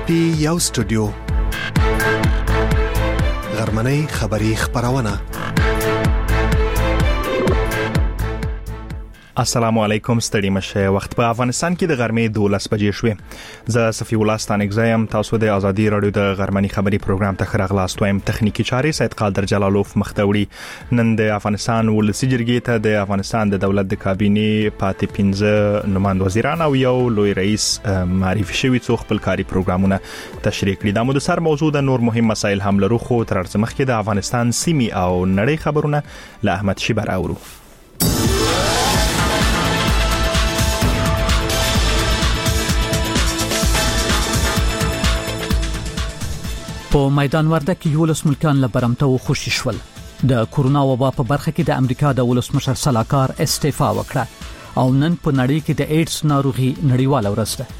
پی یو سټوډیو غرمنۍ خبری خبرونه. السلام علیکم، ستړي مشه. وخت په افغانستان کې د غرمې 12 بجې شوې. زه صفی الله ستانګزایم. تاسو د ازادي رادیو د غرمنۍ خبری پروګرام ته خراغلاست وایم. تخنیکی چارې سید قادر جلالوف مختوړي. نن د افغانستان ولسی جرګې ته د افغانستان د دولت د کابینې پاتې 15 نمائند وزیران او یو لوی رئیس معرفي شوی څو خپل کاری پروګرامونه تشریح کړي. د مو د سر موضوع د نور مهم مسایل هم لرو، خو تر څو مخکې د افغانستان سیمې او نړۍ خبرونه له احمد شیبر اورو. په میدان وردګ کې 11 ملکان له برمته خوشی شول. د کورونا وبا په برخه کې د امریکا د ولسمشر سلاکار استعفا وکړه او نن په نړۍ کې د ایډز ناروغي نړیواله ورځ ده.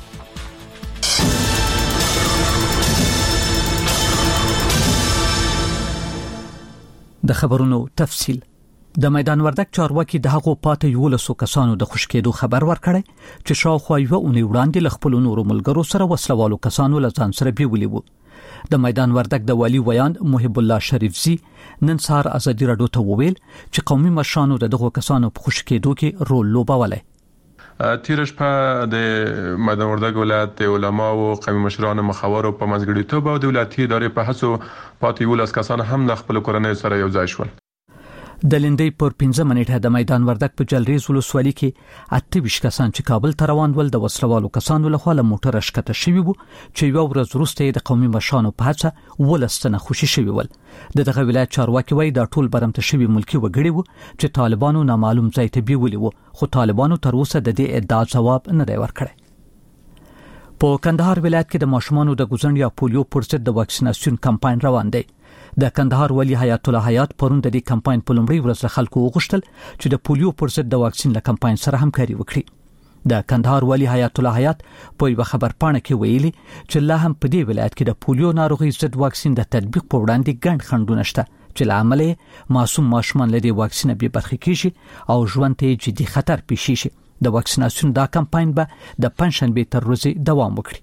د خبرونو تفصیل. د میدان وردګ چارواکي د هغو پاتې 11 کسانو د خوشکېدو خبر ورکړی چې شاوخوا یو اونۍ وړاندې له خپل نورو ملګرو سره وسلوالو کسانو له ځان سره بیولي وو. د میدان وردګ د والی ویان محب الله شریفزی نن سهار ازادي رادیو ته وویل چې قومي مشرانو دغه کسانو په خوشکېدو کې رول لوبولی. تیرش په د میدان وردګ ولایت د علما او قومي مشرانو مخاور په منځګړیتوب او دولتي ادارې په هڅو پاتې 11 کسان هم د خپل کورنۍ سره یو ځای شول. د لندې پر 15 منټه د میدان وردګ په جلریز ولسوالۍ کې 28 کسان چې کابل ته روان ول د وسلوالو کسانو له خوا له موټر ښکته شوي وو چې یو ورځ وروسته د قومي مشرانو په هڅه ولستنه خوشي شوي ول. دغه ولایت چارواکي وایي دا ټول برمته شوي ملکی وګړي وو چې طالبانو نامعلوم ځای ته بیولي وو، خو طالبانو تر اوسه د دې ادعا جواب نه دی ورکړی. په کندهار ولایت کې د ماشومانو د ګوزن یا پولیو پر ضد د واکسیناسیون کمپاین روان دی. د کندهار ولی حیات الله حیات پرون د دې کمپاین په لومړي ورځ خلکو وغوښتل چې د پولیو پر ضد د واکسین له کمپاین سره همکاري وکړي. د کندهار ولی حیات الله حیات په یو خبر پاڼه کې ویلي چې لا هم په دې ولایت کې د پولیو ناروغي ضد واکسین د تطبیق په وړاندې ګڼ خنډونه شته چې له امله معصوم ماشومان له دې واکسین به برخه کیږي او ژوند ته جدي خطر پیښ شي. د واکسیناسیون دا کمپاین به د پنځشنبه تر ورځې دوام وکړي.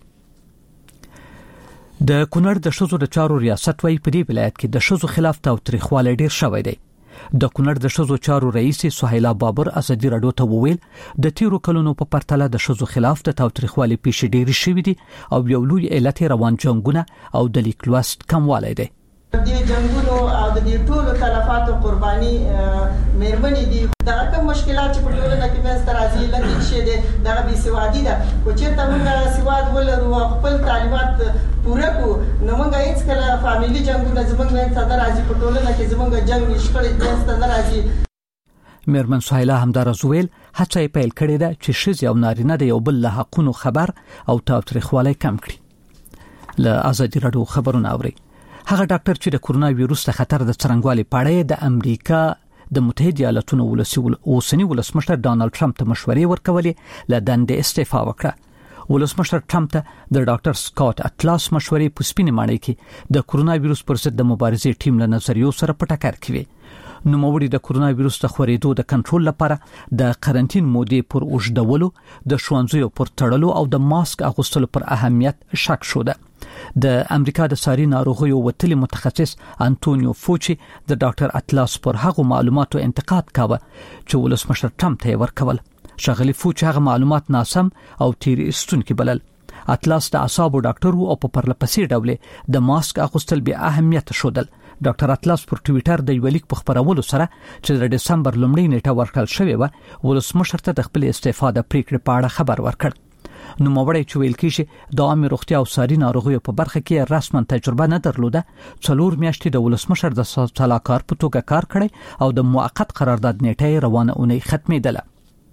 د کونړ د شذو د چارو ریاست وای په دې ولایت کې د شذو خلاف تاوتریخوالی ډیر شوی دی. د کونړ د شذو چارو رئیس سهیلا بابر ازادي رادیو ته وویل د تیرو کلونو په پرتله د شذو خلاف د تاوتریخوالی پیښې ډیر شوې دي او یو لوی علت روان جنگونه او د لیک لوست کموالی دی. د جنگونو او د ټولو تلفاتو قرباني مېرمنې دي. دا کوم مشکلات چې په ټولنه کې مېنځ ته راځي لکه چې د دغه بې سوادي ده، خو چېرته موږ سواد ولرو او خپل تعلیمات پوره کړو نو موږ هېڅکله فامیلي جنګونه زموږ مېنځ ته نه راځي، په ټولنه کې زموږ جنګ شخړې مېنځ ته نه راځي. مېرمن سهیلا همداراز ویل هڅه یې پیل کړې ده چې ښځې او نارینه د یو بل له حقونو خبر او تاوتریخوالی کم کړي. له ازادي رادیو خبرونه اوري. هغه ډاکټر چې د کورونا وایروس د خطر د څرنګوالي په اړه د امریکا د متحده ایالاتونو اوسنی ولسمشر ډانلډ ټرمپ ته مشورې ورکولې له دندې استعفا وکړه. ولسمشر ټرمپ ته د ډاکټر سکاٹ اټلاس مشورې په سپینې ماڼۍ کې د کورونا وایروس پر ضد د مبارزې ټیم له نظریو سره په ټکر کې وي. نوموړي د کورونا وایروس د خورېدو د کنټرول لپاره د قرنټین مودې پر اوږدولو، د ښوونځیو پر تړلو او د ماسک اغوستلو پر اهمیت شک شوه. د امریکا د ساري ناروغیو وتلي متخصص انټونیو فوچي د ډاکټر اټلاس پر هغو معلوماتو انتقاد کاوه چې ولسمشر ټرمپ ته ورکول. شغلی فوچي هغه معلومات ناسم او تیر استونکي بلل. اټلاس د اعصابو ډاکټر او په پرلپسې ډول د ماسک اغوستل به اهمیت شودل. ډاکټر اټلاس پر ټویټر د یو لیک په خبرولو سره چې د دسمبر لومړۍ نیټه ورکړل شوې و ولسمشر ته د خپل استعفا د پریکړې په اړه خبر ورکړ. نوموړی چې ویل کېږي د عامه روغتیا او ساري ناروغیو په برخه کې رسما تجربه نه درلوده، 4 میاشتې د ولسمشر د سلاکار په توګه کار کړی او د موقت قرارداد نیټه روانه اونۍ ختمېدله.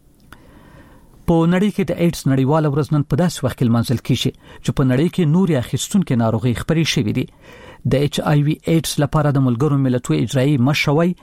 په نړۍ کې د ایډز نړیواله ورځ نن په داسې وخت کې لمانځل کېږي چې په نړۍ کې نورې اخیستونکې ناروغي خپرې شوې دي. د ایچ آی وی ایډز لپاره د ملګرو ملتونو اجرایی مشروي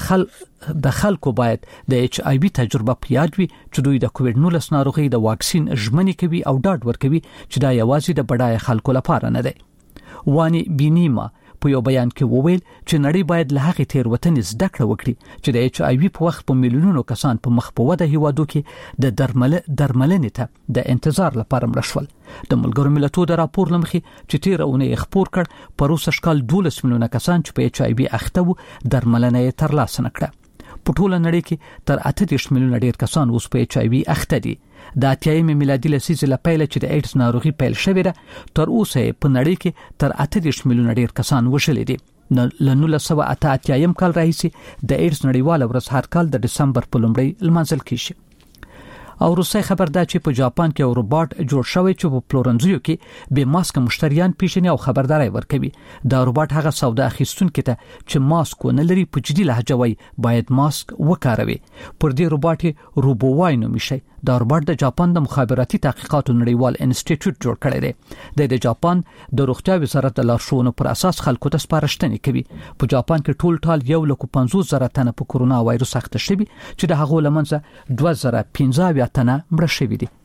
د خلکو باید د ایچ آی وی تجربه پیاد وي چې دوی د کووډ 19 ناروغي د واکسین ژمنې کوي او ډاډ ورکوي چې دا یوازې د بډای خلکو لپاره نه دی. وانی بینیما په یو بیان کې وویل چې نړۍ باید له هغې تېروتنې زده کړه وکړي چې د HIV په وخت په میلیونونو کسان په مخ په وده هیوادو کې د درملنې ته د انتظار لپاره مړه شول. د ملګرو ملتونو د راپور لمخې چې تېره اونۍ خپور کړ په روسي ښکال 12 میلیونه کسان چې په HIV اخته وو درملنه یې ترلاسه نه کړه. په ټوله نړۍ کې تر 38 میلیونه ډیر کسان اوس په HIV اخته دي. د 80 میلادي لسیزې له پیله چې د ایډز ناروغي پیل شوې ده تر اوسه په نړۍ کې تر 38 میلیونه ډیر کسان وشلې دي. له 1988 کال راهیسې د ایډز نړیواله ورځ هر کال د دسمبر په لومړۍ لمانځل کیږي. او روسي خبر ده چې په جاپان کې یو روباټ جوړ شوی چې په پلورنځیو کې به ماسک مشتریان پیژني او خبرداري ورکوي. دا روباټ هغه سودا اخیستونکو ته چې ماسک ونه لري په جدي لهجه وایي باید ماسک وکاروي. پر دې روباټ روبووای نومي شي. دا روباټ د جاپان د مخابراتي تحقیقاتو نړیوال انسټیټیوټ جوړ کړی دی. د جاپان د روغتیا وزارت د لارښوونو پر اساس خلکو ته سپارښتنې کوي. په جاپان کې ټول 150,000 تنه په کورونا وایروس اخته شوي چې د هغو لمنځه 2015 تنه مړه شوي دي.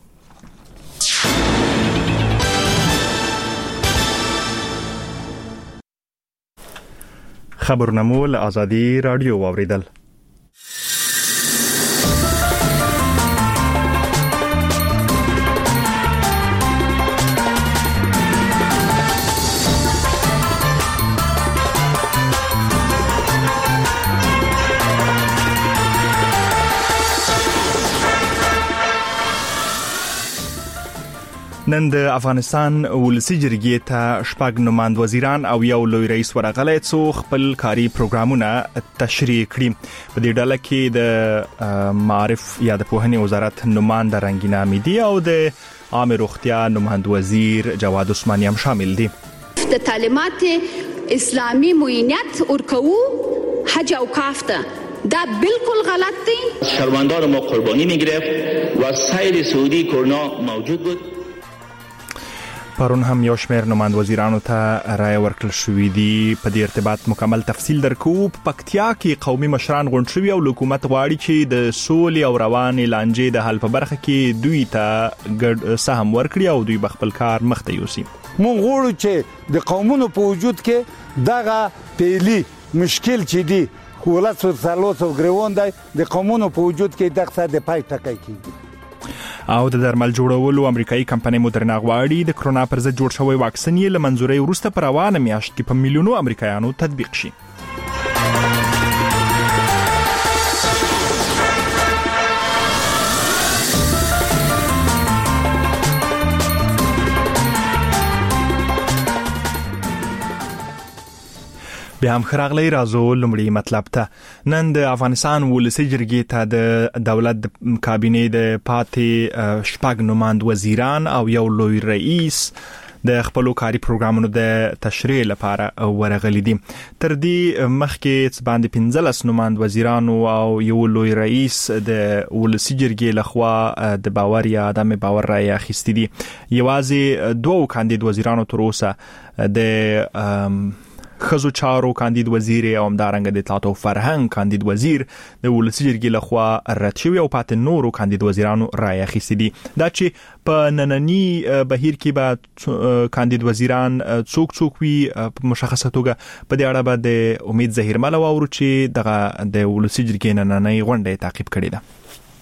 خبرونه مو له آزادي رادیو واوریدل. نن د افغانستان ولسی جرګې ته شپږ نمائند وزیران او یو لوی رئیس ورغلی څو خپل کاري پروګرامونه تشریح کړي. په دې ډله کې د معارف یا د پوهنې وزارت نمائند رنگینا امیدی او د عامه روغتیا نمائند وزیر جواد عثماني هم شامل دي. د تعلیمات اسلامي معینت ورکو حج او کافته دا بالکل غلط دی. شهروندان ما قربانی میگرفت و سیر سعودی کرونا موجود بود. پرون هم یو شمېر نمائند وزیرانو ته رائے ورکړل شوې دي. په دې ارتباط مکمل تفصیل درکو. په پکتیا کې قومي مشران غونډ شوي او حکومت غواړي چې د سولې او روانې لانجې د حل په برخه کې دوی ته ګډ سهم ورکړي او دوی خپل کار مخته یوسي. مونږ غواړو چې د قومونو په وجود کې دغه پیلي مشکل چې دی ولادت سالوت او ګریوان دی د قومونو په وجود کې دغه د پای ټکی کیږي. او د درمل جوړولو امریکایي کمپنۍ مودرنا غواړي د کرونا پر ضد جوړ شوی واکسین یې له منځوري وروسته پر روانه میاشت کې په میلیونو امریکایانو تطبیق شي. بیا هم خراغلی رازو لمړی مطلب ته نن د افغانستان ولسی جرګې ته د دولت کابینې د پاتې شپږ نمائند وزیران او یو لوی رئیس د خپل کاري پروګرامونو د تشریح لپاره ورغلي دي. تر دې مخکې باندې 15 نمائند وزیرانو او یو لوی رئیس د ولسی جرګې لخوا د باور یا عدم باور رائے اخیستي دي. یوازې دوه کاندید وزیرانو تر اوسه د خزو چارو کاندید وزیر او همدارنګه د اطلاعات او فرهنګ کاندید وزیر د ولسی جرګې لخوا رد شوی او پاتې نورو کاندید وزیرانو رائے اخیستي دي. دا چې په نننی بهیر کې به کاندید وزیران څوک وي په مشخصه توګه په دې اړه به د امید ظهیرمل واورو چې دغه د ولسی جرګې نننی غونډه تعقیب کړې ده.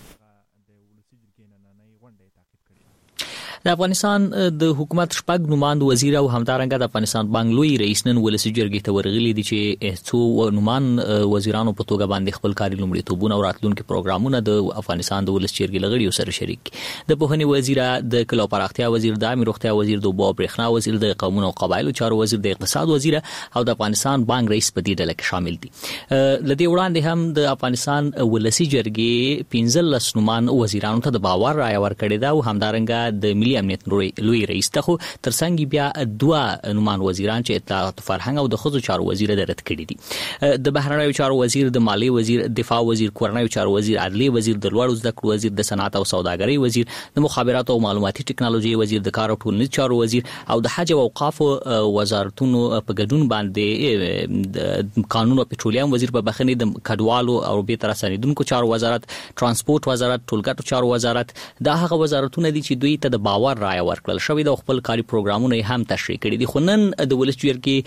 د افغانستان د حکومت شپږ نمائند وزیر او همدارنګه د افغانستان بانک لوی رئیس نن ولسی جرګې ته ورغلي دي چې څو نمائند وزیرانو په توګه باندې خپل کاري لومړیتوبونه او راتلونکي پروګرامونه د افغانستان د ولسی جرګې لغړیو سره شریک. د پوهنې وزیر، د کلو پراختیا وزیر، د عامه روغتیا وزیر، د اوبو برېښنا وزیر، د قومونو او قبایلو چارو وزیر، د اقتصاد وزیر او د افغانستان بانک رئیس په دې ډله کې شامل دي. لدې وړاندې هم د افغانستان ولسی جرګې 15 نمائند وزیرانو ته د باور رائے ورکړې ده او همدارنګه د ملي امنیت لوی رئیس ته خو ترڅنګ بیا دوه نمائند وزیران چې اطلاعات فرهنګ او د خزو چارو وزیر درت کړي دي. د بهرنیو چارو وزیر، د مالی وزیر، دفاع وزیر، کورنیو چارو وزیر، عدلیه وزیر، د لوړو زده کړو وزیر، د صنعت او سوداګرۍ وزیر، د مخابراتو او معلوماتي ټکنالوژي وزیر، د کار او ټولنیز چارو وزیر او د حج او اوقاف وزارتونو په ګډون باندې د قانون او پټرولیم وزیر په بخښنې د کډوالو او به تر اسانیدونکو چارو وزارت، ترانسپورت وزارت، ټولګټو چارو وزارت دا هغه وزارتونه دي چې دوی ته د باور باور رای ورکړل شوې د خپل کاري پروګرامونه هم تشریح کړي دي. خو نن د ولس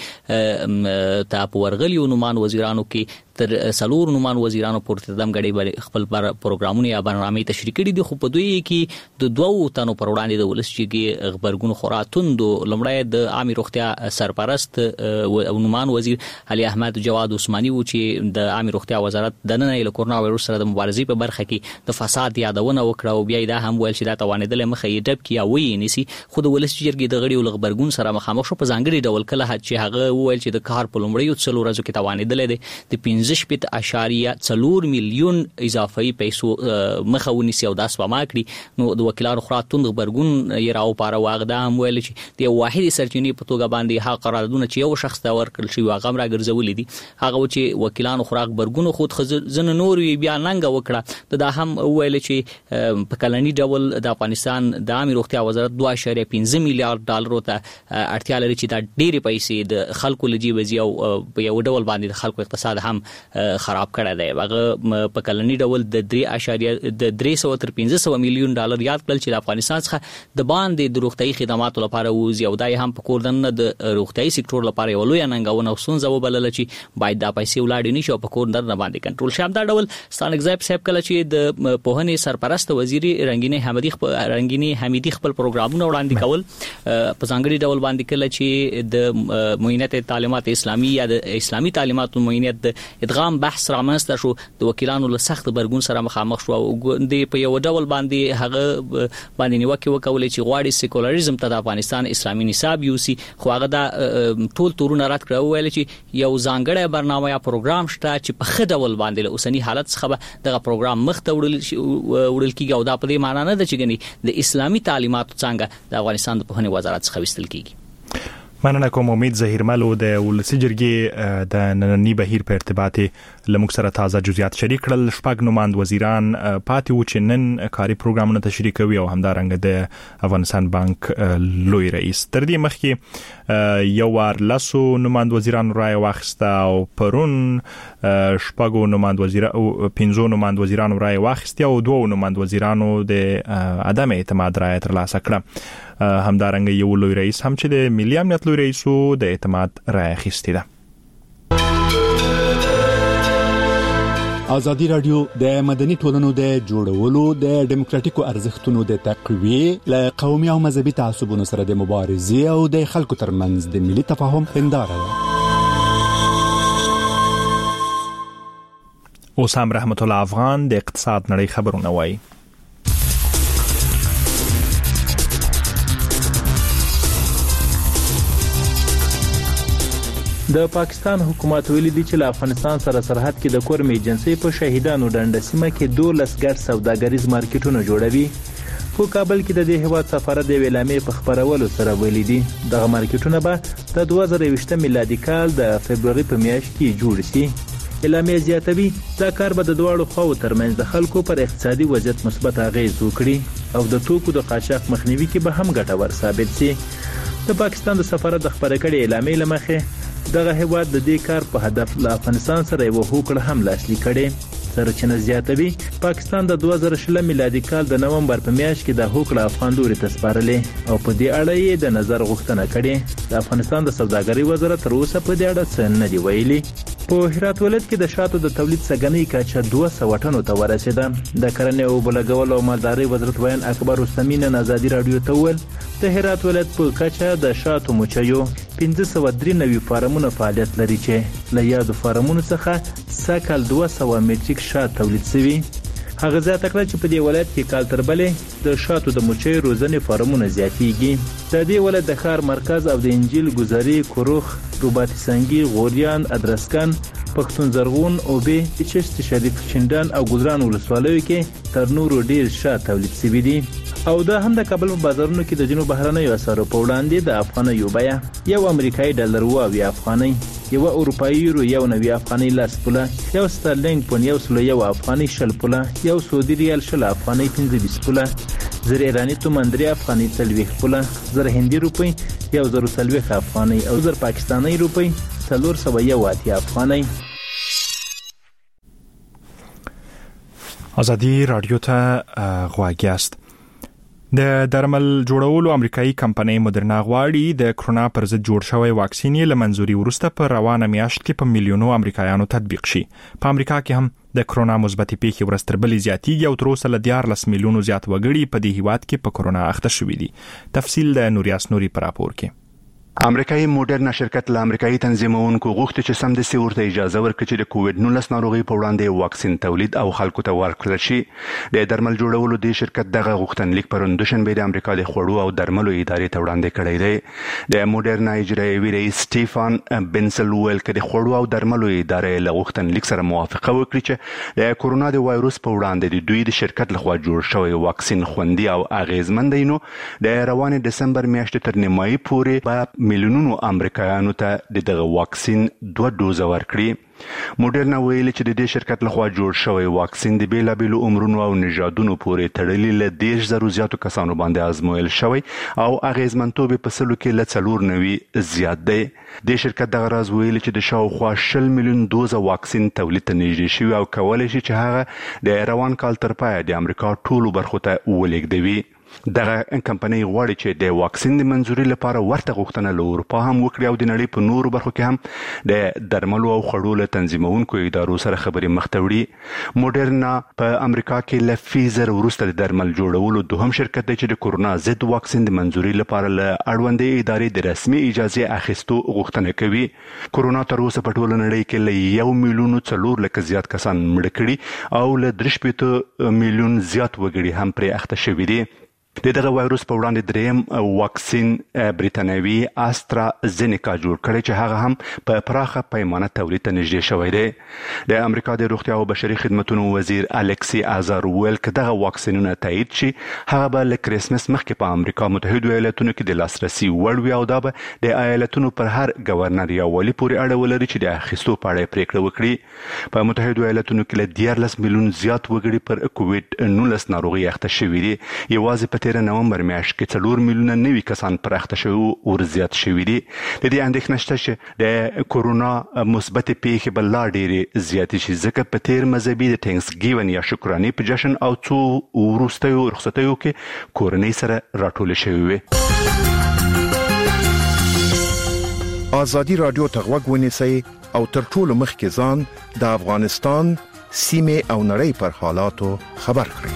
جرګې ته په ورغلیو نومان وزیرانو کې تر سلور نومان وزیرانو پورته دم غړي خپل پروګرامونه یا برنامه تشریح کړي دي. خو په دوی کې د دوو تنو پر وړاندې د ولس جرګې خبرګون خوراتوند لمړی د عامه روغتیا سرپرست او نومان وزیر علي احمد جواد عثماني و چې د عامه روغتیا وزارت د نن له کورونا وایروس سره د مبارزې په برخه کې د فساد یادونه وکړه او بیا دا هم ویل چې دا توانیدل مخه یې ډب کیا وې نسی. خو د ولس جرګې د غړي خبرګون سره مخامخ شو په ځانګړي ډول کله چې هغه ویل چې د کار په لمړیو څلور ورځو کې توانیدل دي د 15.4 میلیون اضافي پیسو مخه ونیسي او دا سپما کړي. نو د وکیلانو خراتوند خبرګون یې راو پاره واغدا هم ویل چې د واحد سرچینې په توګه باندې حق قراردادونه چې یو شخص دا ورکړل شي واغم را ګرځولې دي هغه چې وکیلانو خراق برګون خود خزن نور بیا ننګ وکړه. دا هم ویل چې په کلنی ډول د افغانستان د عامه روغتیا وزارت 2.5 میلیارډ ډالر ته اړتیا لري چې دا ډېری پیسې د خلکو لجی وزي او په یو ډول باندې د خلکو اقتصاد هم خراب کړی دی. هغه په کلنی ډول د 3.3 تر 500 میلیون ډالر یاد کړل چې د افغانستان څخه د باندې د روغتي خدماتو لپاره وزي او دای هم په کوردن د روغتي سکتور لپاره یو لوی ننګونه وسونځه وبلل چې باید دا پیسې ولاړ نه شي او په کوردن باندې کنټرول شي. دا ډول ستانک زیب صاحب کله چې د پوهنې سرپرست وزیر رنگینی حمیدی خپل پروګرامونه وړاندې کول په ځانګړي ډول باندې کله چې د معینت تعلیمات اسلامي یا د اسلامي تعلیماتو معینت د ادغام بحث رامنځته شو د وکیلانو له سخت برګون سره مخامخ شو او د په یو ډول باندې هغه باندې نیوکه وکولې چې غواړي سیکولریزم ته د افغانستان اسلامي نصاب یوسي. خو هغه دا ټول تورونه رات کړو ویل چې یو ځانګړی برنامه یا پروګرام شته چې په خې ډول باندې له اوسنی حالت څخه دغه پروګرام مخ ته وړل کیږي او دا په دې معنی نه ده چې ګني د اسلامي تعلیماتو څنګه د افغانستان د پوهنې وزارت څخه وستل کیږي. مننه کوم. امید زهیرملو د ولسی جرګې د نننی بهیر په ارتباط لموږ سره تازه جزئیات شریک کړل. شپږ نوماند وزیران پاتې و چې نن کاري پروګرامونه تشریح کوي او همدارنګه د افغانستان بانک لوی رئیس تر دې مخکې یو وار لاسو نوماند وزیران رای واخسته او پرون شپږو نوماند وزیران او 15 نوماند وزیران رای واخسته او 2 نوماند وزیرانو د عدم اعتماد رای ترلاسه کړه. همدارنګه یو لوی رئیس هم چې د ملي امنیت لوی رئیسو د اعتماد رای اخیستی ده. ازادي رادیو د مدني ټولنو د جوړولو د ډیموکراتیکو ارزښتونو د تقویه ل قومي او مذهبي تعصبونو سره د مبارزې او د خلکو ترمنځ د ملي تفاهم هنداره ده. اوس هم رحمت الله افغان د اقتصاد نړۍ خبرونه وایي. د پاکستان حکومت ویلي دی چې له افغانستان سره سرحد کې د کورم ایجنسی په شهیدانو ډنډ سیمه کې 12 ګډ سوداګریز مارکیټونه جوړوي. په کابل کې د دې هیواد سفارت د ویلامې په خبرولو سره ویلي دي دغه مارکیټونه به د 2020 میلادي کال د فبرवरी په میاشت کې جوړ شي. اعلامیه زیاتوي دا کار به د دواړو خواو ترمنځ د خلکو پر اقتصادي وضعیت مثبت اغیز وکړي او د توکو د قاچاق مخنیوي کې به هم ګټور ثابت شي. د پاکستان د سفارت د خبرې کړي اعلامیه لمخه دغه هیواد د دې کار په هدف له افغانستان سره یو هوکړه هم لاسلیک کړي. سرچینه زیاتوي پاکستان د 2020 میلادي کال د نومبر په میاشت کې د هوکړه افغان دوري تسپارلې او په دې اړه یې د نظر غوښتنه کړې. د افغانستان د سوداګرۍ وزارت تر اوسه په دې اړه څه نه دی ویلي. په هرات ولایت کې د شاتو د تولید سګنۍ کچه 200 ټنو ته ورسېده. د کرنې او بلګول او مالدارۍ وزارت ویان اکبر رستمی نن ازادي رادیو ته ویل د هرات ولایت په کچه د شاتو مچیو 1593 فارمونه فعالیت لري چې له یادو فارمونو څخه سکل 200 میټریک شات تولید شوي. هغه زیاته کړه چې په دې ولایت کې کال تر بلې د شاتو د مچۍ روزنې فارمونه زیاتېږي. د دې ولایت د ښار مرکز او د انجیل ګذري کوروخ روباتی سنگي غوریان ادرسکن پښتون زرغون او به چشت شریف چندان او ګلران ولسوالیو کې تر نورو ډیر شات تولید شوي دي. او دا هم د کابل په بازارونو کې د جنوب بهرنیو اسعارو په وړاندې د افغانۍ بیه یو امریکایي ډالر و او افغانۍ یو اروپایي یورو یو نوي افغانۍ لاس پوله یو سترلینګ پون یو سلو یو افغانۍ شل پوله یو سعودي ریال شل افغانۍ 15 پوله زر ایرانی تومان 3 افغانۍ 30 پوله زر هندي روپی یو زر 30 افغانۍ او زر پاکستاني روپی 401 افغانۍ. ازادي رادیو ته غواګیاست. د درمل جوړولو امریکایي کمپنۍ مدرنا غواړي د کرونا پر ضد جوړ شوی واکسین یې لمنځوري ورسته په روانه میاشت کې په میلیونو امریکایانو تطبیق شي. په امریکا کې هم د کرونا مثبت پیښې ورځ تر بلې زیاتېږي او تر اوسه له 14 میلیونو زیات وګړي په دې هیواد کې په کرونا اخته شوي دي. تفصیل د نوریاس نوري پر راپور کې. امریکایي موډرنا شرکت له امریکایي تنظیمونکو غوښتي چې سمدستي ورته اجازه ورکړي چې د کووډ-19 ناروغي په وړاندې واکسین تولید او خلکو ته ورکړل شي. د درمل جوړولو د شرکت دغه غوښتنلیک پرون دوشنبه د امریکا د خوړو او درملو ادارې ته وړاندې کړی دی. د موډرنا اجرایي رئیس سټيفان بنسل ویل چې د خوړو او درملو ادارې له غوښتنلیک سره موافقه وکړي چې د کورونا د وایروس په وړاندې د دوی د شرکت لخوا جوړ شوی واکسین خوندي او اغیزمن دی. نو د روانې دسمبر میاشتې تر نیمایي پورې به میلیونونو امریکایانو ته دغه واکسین 2 ډوزه ورکړي. موډرنا ویل چې د دې شرکت لخوا جوړ شوی واکسین د بیلابیلو عمرونو او نژادونو پورې تړلې له 10,000 زیاتو کسانو باندې آزمویل شوی او اغیزمنتوب په سلو کې له 4 زیات دی. د شرکت دغه راز ویل چې د شاوخوا 10 میلیون دوزه واکسین تولید ته نږدې شوی او کولای شي چې هغه د روان کال تر پایه د امریکا ټولو برخو ته ولېږدوي. دغه کمپنۍ غواړي چې د واکسین د منځوري لپاره ورته غوښتنه له اروپا هم وکړي او د نړۍ په نورو برخو کې هم د درملو او خوړو له تنظیمونکو ادارو سره خبرې مخ ته وړي. موډرنا په امریکا کې له فیزر وروسته د درمل جوړولو دوهم شرکت دی چې د کورونا ضد واکسین د منځوري لپاره له اړوندې ادارې د رسمي اجازه اخیستو غوښتنه کوي. کورونا تر اوسه په ټوله نړۍ کې له 1 میلیون 4 لک زیات کسان مړه کړي او له 3 میلیون زیات وګړي هم پرې اخته شوي دي. دغه وایروس په وړاندې دریم واکسین بریتانوي آسترازینیکا جوړ کړی چې هغه هم په پراخه پیمانه تولید ته نږدې شوی دی. د امریکا د روغتیا او بشري خدماتو وزیر الکسی آزار ویل چې دغه واکسینونه تایید شي هغه به له کریسمس مخکې په امریکا متحده ایالاتونو کې د لاسرسي وړ وي او دا به د ایالاتونو پر هر گورنر یا والي پورې اړه ولري چې د اخیستو په اړه پریکړه وکړي. په متحده ایالاتونو کې له 14 میلیون زیات وګړي پر کووډ-19 ناروغي اخته شوي دي. یوازې په 13 نومبر میاشت کې 4 میلیونه نوي کسان پر اخته شوي او زیات شوي دي. د دې اندېښنه شته چې د کورونا مثبت پیښې بل لا ډېرې زیاتې شي ځکه په تیر مذهبي د تھینکس ګیون یا شکرانې په جشن او څو وروستیو رخصتیو کې کورنۍ سره راټول شوي وي. آزادي رادیو ته غوږ ونیسئ او تر ټولو مخکې ځان د افغانستان سیمه او نړۍ پر حالاتو خبر کړئ.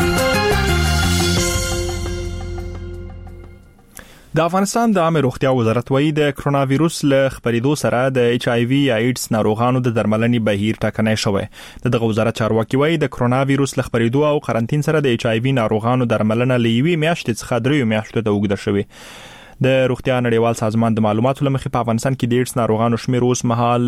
د افغانستان د عامه روغتیا وزارت وایي د کرونا وایروس له خپرېدو سره د ایچ آی وی یا ایډز ناروغانو د درملنې بهیر ټاکنی شوی. دغه وزارت چارواکي وایي د کرونا وایروس له خپرېدو او قرنټین سره د ایچ آی وی ناروغانو درملنه له 1 میاشتې څخه 3 میاشتو ته اوږده شوې. د روغتیا نړیوال سازمان د معلوماتو لمخې په افغانستان کې د ایډز ناروغانو شمیر اوس مهال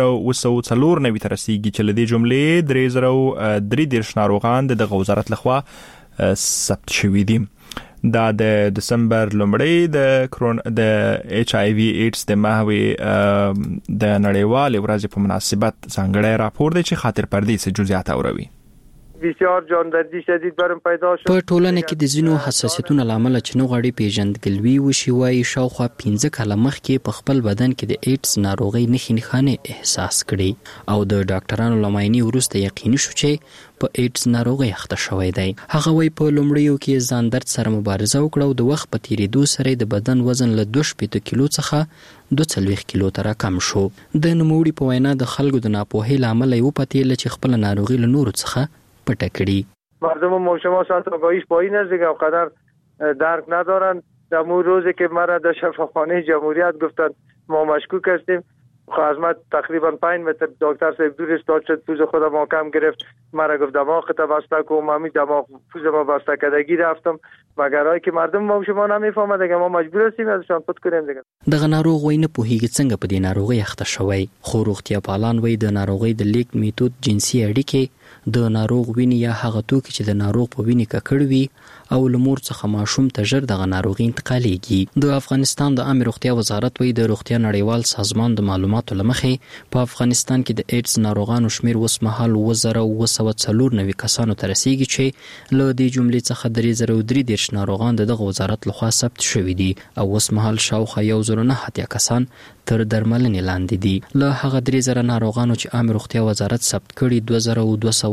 2994 ته رسیدي چې له دې جملې 3033 ناروغان د وزارت لخوا ثبت شوي دي. دا د دسمبر لومړی د ایچ آی وی ایډز د ماهوي د نړیوال ورځې په مناسبت ځانګړی راپور دی چې خاطر پردې څه جزئیات اوروي. بسیار جاندردی شدید برم پیدا شد. په ټولنه کې د ځینو حساسیتونو لامل چې نو غړي پیژندګلوي وشي وای شاوخوا 15 کاله مخکې په خپل بدن کې د ایډز ناروغي نښې احساس کړي او د ډاکټرانو لمایني وروسته یقیني شو چې په ایډز ناروغي اخته شوی دی. هغه وای په لومړیو کې ځان درد سره مبارزه وکړه او د وخت په تیریدو سره د بدن وزن له 2 کیلو څخه 42 کیلو ته راکم شو. د نوموړي په وینا د خلکو د ناپوهۍ لامل یو پاتې چې خپل ناروغي له نورو څخه پټه کړي. مردم ما شما شاید آگاهیش پایین است دیگه قدر درک ندارن. در اون روزی که مرا در شفاخانه جمهوریت گفتن ما مشکوک هستیم از ما تقریبا 5 متر دکتر صاحب دور استاد شد پوز خودم محکم گرفت مرا گفت دماغ تا بسته کن همین دماغ پوز ما بسته کردگی رفتم مگرای که مردم ما شما نمیفهمه دیگه ما مجبور هستیم ازشان پد کنیم دیگه. دغه ناروغ وای نه پوهیږي څنګه په دې ناروغي اخته شوی. خو روغتیا پالان وای د ناروغي د لیک میتود جنسي اړیکې د ناروغ ویني یا هغه توکي چې د ناروغ په ویني ککړ وي او لمور څخه ماشوم ته ژر دغه ناروغي انتقالېږي. د افغانستان د عامه روغتیا وزارت وای د روغتیا نړیوال سازمان د معلوماتو لمخې په افغانستان کې د ایډز ناروغانو شمیر اوس مهال 2994 کسانو ته رسیدي چې له دې جملې څخه 3033 ناروغان دغه وزارت لخوا ثبت شوي دي او اوس مهال شاوخوا 109 کسان تر درملنې لاندې دي. له هغه 3000 ناروغانو چې عامه روغتیا وزارت ثبت کړي 2200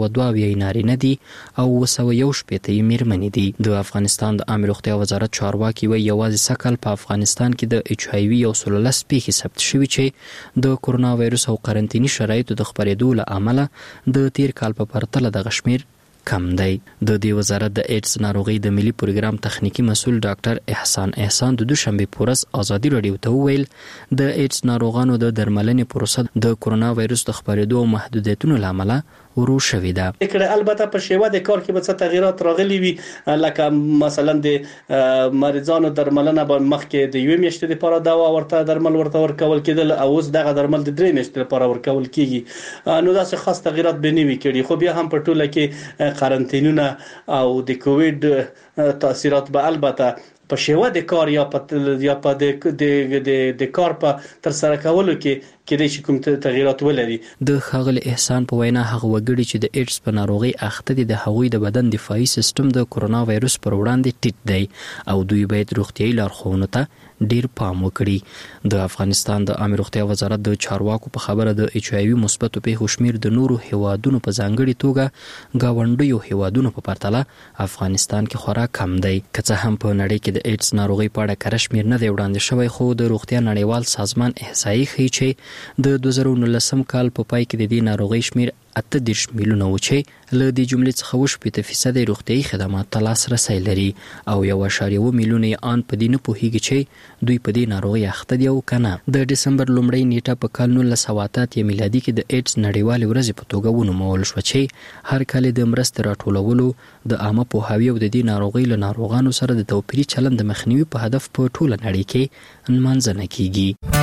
202 نارینه دي او 201 میرمنې دي. د افغانستان د عامه روغتیا وزارت چارواکي وایي یوازې سکل په افغانستان کې د ایچ آی وی او 13 پیښې ثبت شوي چې د کورونا وایرس او قرنطینی شرایطو د خپرېدو له امله د تیر کال په پرتله د غشمیر کم دی. د دې وزارت د ایډز ناروغي د ملي پروګرام تخنیکی مسؤل ډاکټر احسان د دوشنبه پورس آزادي رادیو ته ویل د ایډز ناروغانو د درملنې پروسه د کورونا وایرس د خپرېدو او محدودیتونو لامل ورو شوې ده. البته په شیوه د کار کې به څه تغیرات راغلي وي، لکه مثلا د مریضانو درملنه به مخکې د 1 میاشتې لپاره دوا ورته درمل ورته ورکول کېدل او اوس دغه درمل د 3 میاشتې لپاره ورکول کیږي. نو داسې خاص تغیرات به نه وي کړي، خو بیا هم په ټوله کې قرنطینونه او د کووید تاثیرات به البته په شیوه د کار یا په د کار په تر سره کولو کې کېدای شي کوم تغیرات ولري. د ښاغلي احسان په وینا هغه وګړي چې د ایډز په ناروغي اخته دي د هغوی د بدن دفاعي سیستم د کورونا وایرس پر وړاندې ټیټ دی او دوی باید روغتیايي لارښوونو ته ډیر پام وکړي. د افغانستان د عامه روغتیا وزارت د چارواکو په خبره د ایچ آی وی مثبت پیښو شمیر د نورو هیوادونو په ځانګړي توګه گاونډیو هیوادونو په پرتله افغانستان کې خورا کم دی. که څه هم په نړۍ کې د ایډز ناروغي په اړه کره شمیر نه دی وړاندې شوی، خو د روغتیا نړیوال سازمان احصایې ښیي چې د 2019 کال په پای کې د دې ناروغي شمیر 38 میلیونه و چې له دې جملې څخه 80% روغتیايي خدمات ته لاسرسی لري او 1.1 میلیونه ان په دې نه پوهیږي چې دوی په دې ناروغي اخته دي او کنه. د ډسمبر لومړۍ نیټه په کال 1988 میلادي کې د ایډز نړیوال ورځ په توګه ونومول شو چې هر کال د مرستې راټولولو د عامه پوهاوي او د دې ناروغي له ناروغانو سره د توپیري چلند د مخنیوي په هدف په ټوله نړۍ کې نمانځنه کیږي.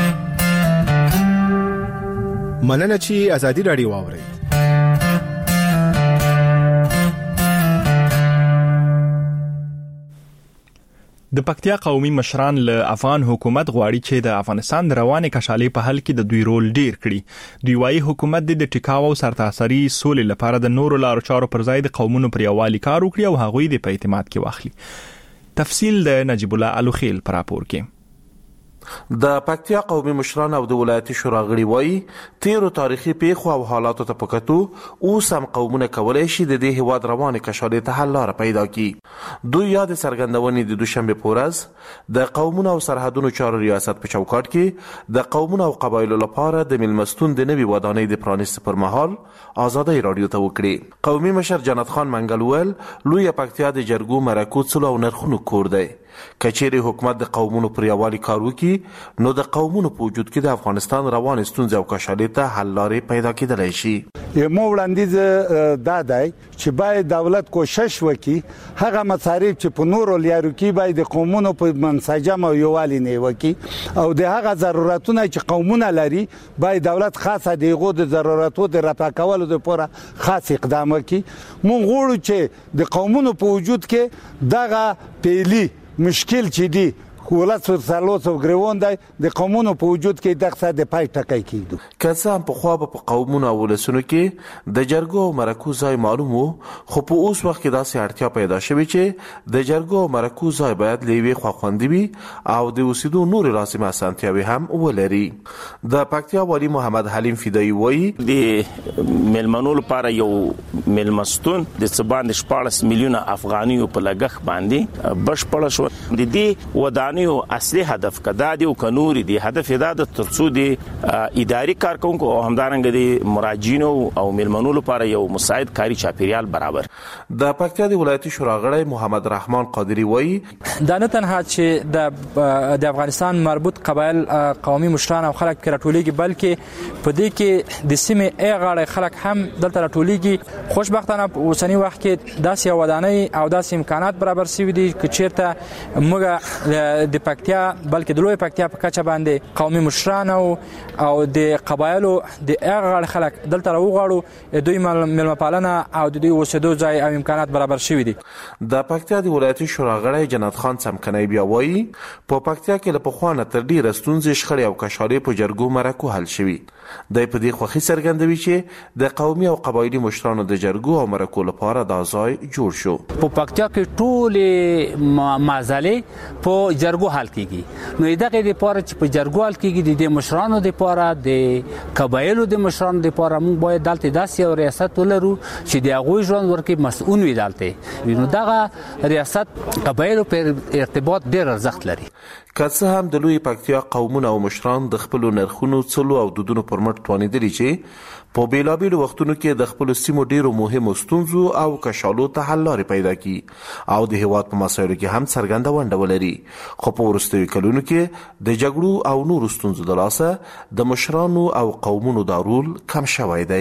مننه چې ازادي رادیو واوري. د پکتیا قومي مشران له افغان حکومت غواړي چې د افغانستان د روانې کشالې په حل کې د دوی رول ډیر کړي. دوی وايي حکومت د ټیکاو او سرتاسري سولې لپاره د نورو لارو چارو پر ځای د قومونو پر یووالي کار وکړي او هغوی د په اعتماد کې واخلي. تفصیل د نجیب الله الوخیل پر راپور کې. د پکتیا قومي مشران او د ولایتي شورا غړي وایي تیرو تاریخي پیښو او حالاتو ته پکتو اوس هم قومونه کولای شي د دې هواد روانې کشالې ته حل لاره پیدا کړي. دوی یاد څرګندونې د دوشنبه پورز د قومونو او سرحدونو چارو ریاست په چوکاټ کې د قومونو او قبایلو لپاره د ملمستون د نوي ودانۍ د پرانیست پر مهال آزادۍ رادیو ته وکړي. قومي مشر جنت خان منګلول لوی پکتیا د جرګو مرکو څلو او نرخونو کور دی. کچېری حکومت د قومونو پر یووالي کار وکړي نو د قومونو په وجود کې د افغانستان روان ستونزې او کشالې ته حل لارې پیدا کېدلی شي. مو وړاندیز دا دی چې باید دولت کوشش وکړي هغه مصارف چې په نورو لیارو کې باید د قومونو په منسجم او یووالي نه وکړي او د هغه ضرورتونه چې قومونه لري باید دولت خاصه دغه د ضرورتو د رفع کولو لپاره خاص اقدام وکړي. مونږ غواړو چې د قومونو په وجود کې دغه پیلي مشکل چې دی ولس ورسالوس او ګریوان دی د قومونو په وجود کې دغه د پای ټکای کیدو. که څه په خو په قومونو او ولسونو کې د جرګو مرکو ځای معلوم وو، خو په اوس وخت کې داسې اړتیا پیدا شوې چې د جرګو مرکو ځای باید لیوي خواخوندي وي او د اوسېدو نور لازمه اسانتیاوي هم ولري. د پکتیا والی محمد حلیم فدایی وایي د ملمنو لپاره یو ملمستون د څبان 14 میلیونه افغانیو په لګښ باندې بشپړ شو. د دې ودانۍ او اصلي هدف کدا دی او کنوري دی هدف دا د ترڅو دی اداري کارکونکو او همدارنګ دی مراجعینو او ملمنو لپاره یو مساعد کاری چاپیریال برابر. د پکتیا د ولایتي شورا غړی محمد رحمان قادری وایي دا نه تنها چې د افغانستان مربوط قبایل قومي مشران او خلک راټولېږي بلکې په دې کې د سیمې غاړې خلک هم دلته راټولېږي. خوشبختانه په اوسنی وخت کې داسې ودانۍ او داسې امکانات برابر شوي دي چې چیرته موږ د پکتیا بلکې د لوی پکتیا په کچه باندې قومي مشران او د قبایلو د غړ خلک دلته راوغواړو دوی ملمپالنه او د دوی اوسېدو ځای او امکانات برابر شوي دي. د پکتیا د ولایتي شورا غړی جنت خان څمکنی بیا وایي په پکتیا کې له پخوانه تر ډیره ستونزې شخړې او کشالې په جرګو مرکو حل شوي. د په دې خوخي څرګندوي چې د قومي او قبایلی مشرانو د جرګو او مرکو لپاره دا ځای جوړ شو. په پکتیا کې ټول معضلې په جرګو حل کیږي. نو دغه د لپاره چې په جرګو حل کیږي د مشرانو لپاره د قبایلو د مشرانو لپاره موږ باید دلته داسې یو ریاست ولرو چې د هغوی ژوند ورکړي مسؤل وي دلته. نو دغه ریاست قبایلو پر ارتباط ډېر ارزښت لري. که څه هم د لوی پکتیا قومونه او مشران د خپلو نرخونو څلو او دودونو پر مټ توانېدلي چې په بېلابېلو وختونو کې د خپلو سیمو ډېرو مهمو ستونزو او کشالو ته حل لارې پیدا کړي او د هېواد په مسایلو کې هم څرګنده ونډه ولري. خو په وروستیو کلونو کې د جګړو او نورو ستونزو د لاسه د مشرانو او قومونو دا رول کم شوی دی.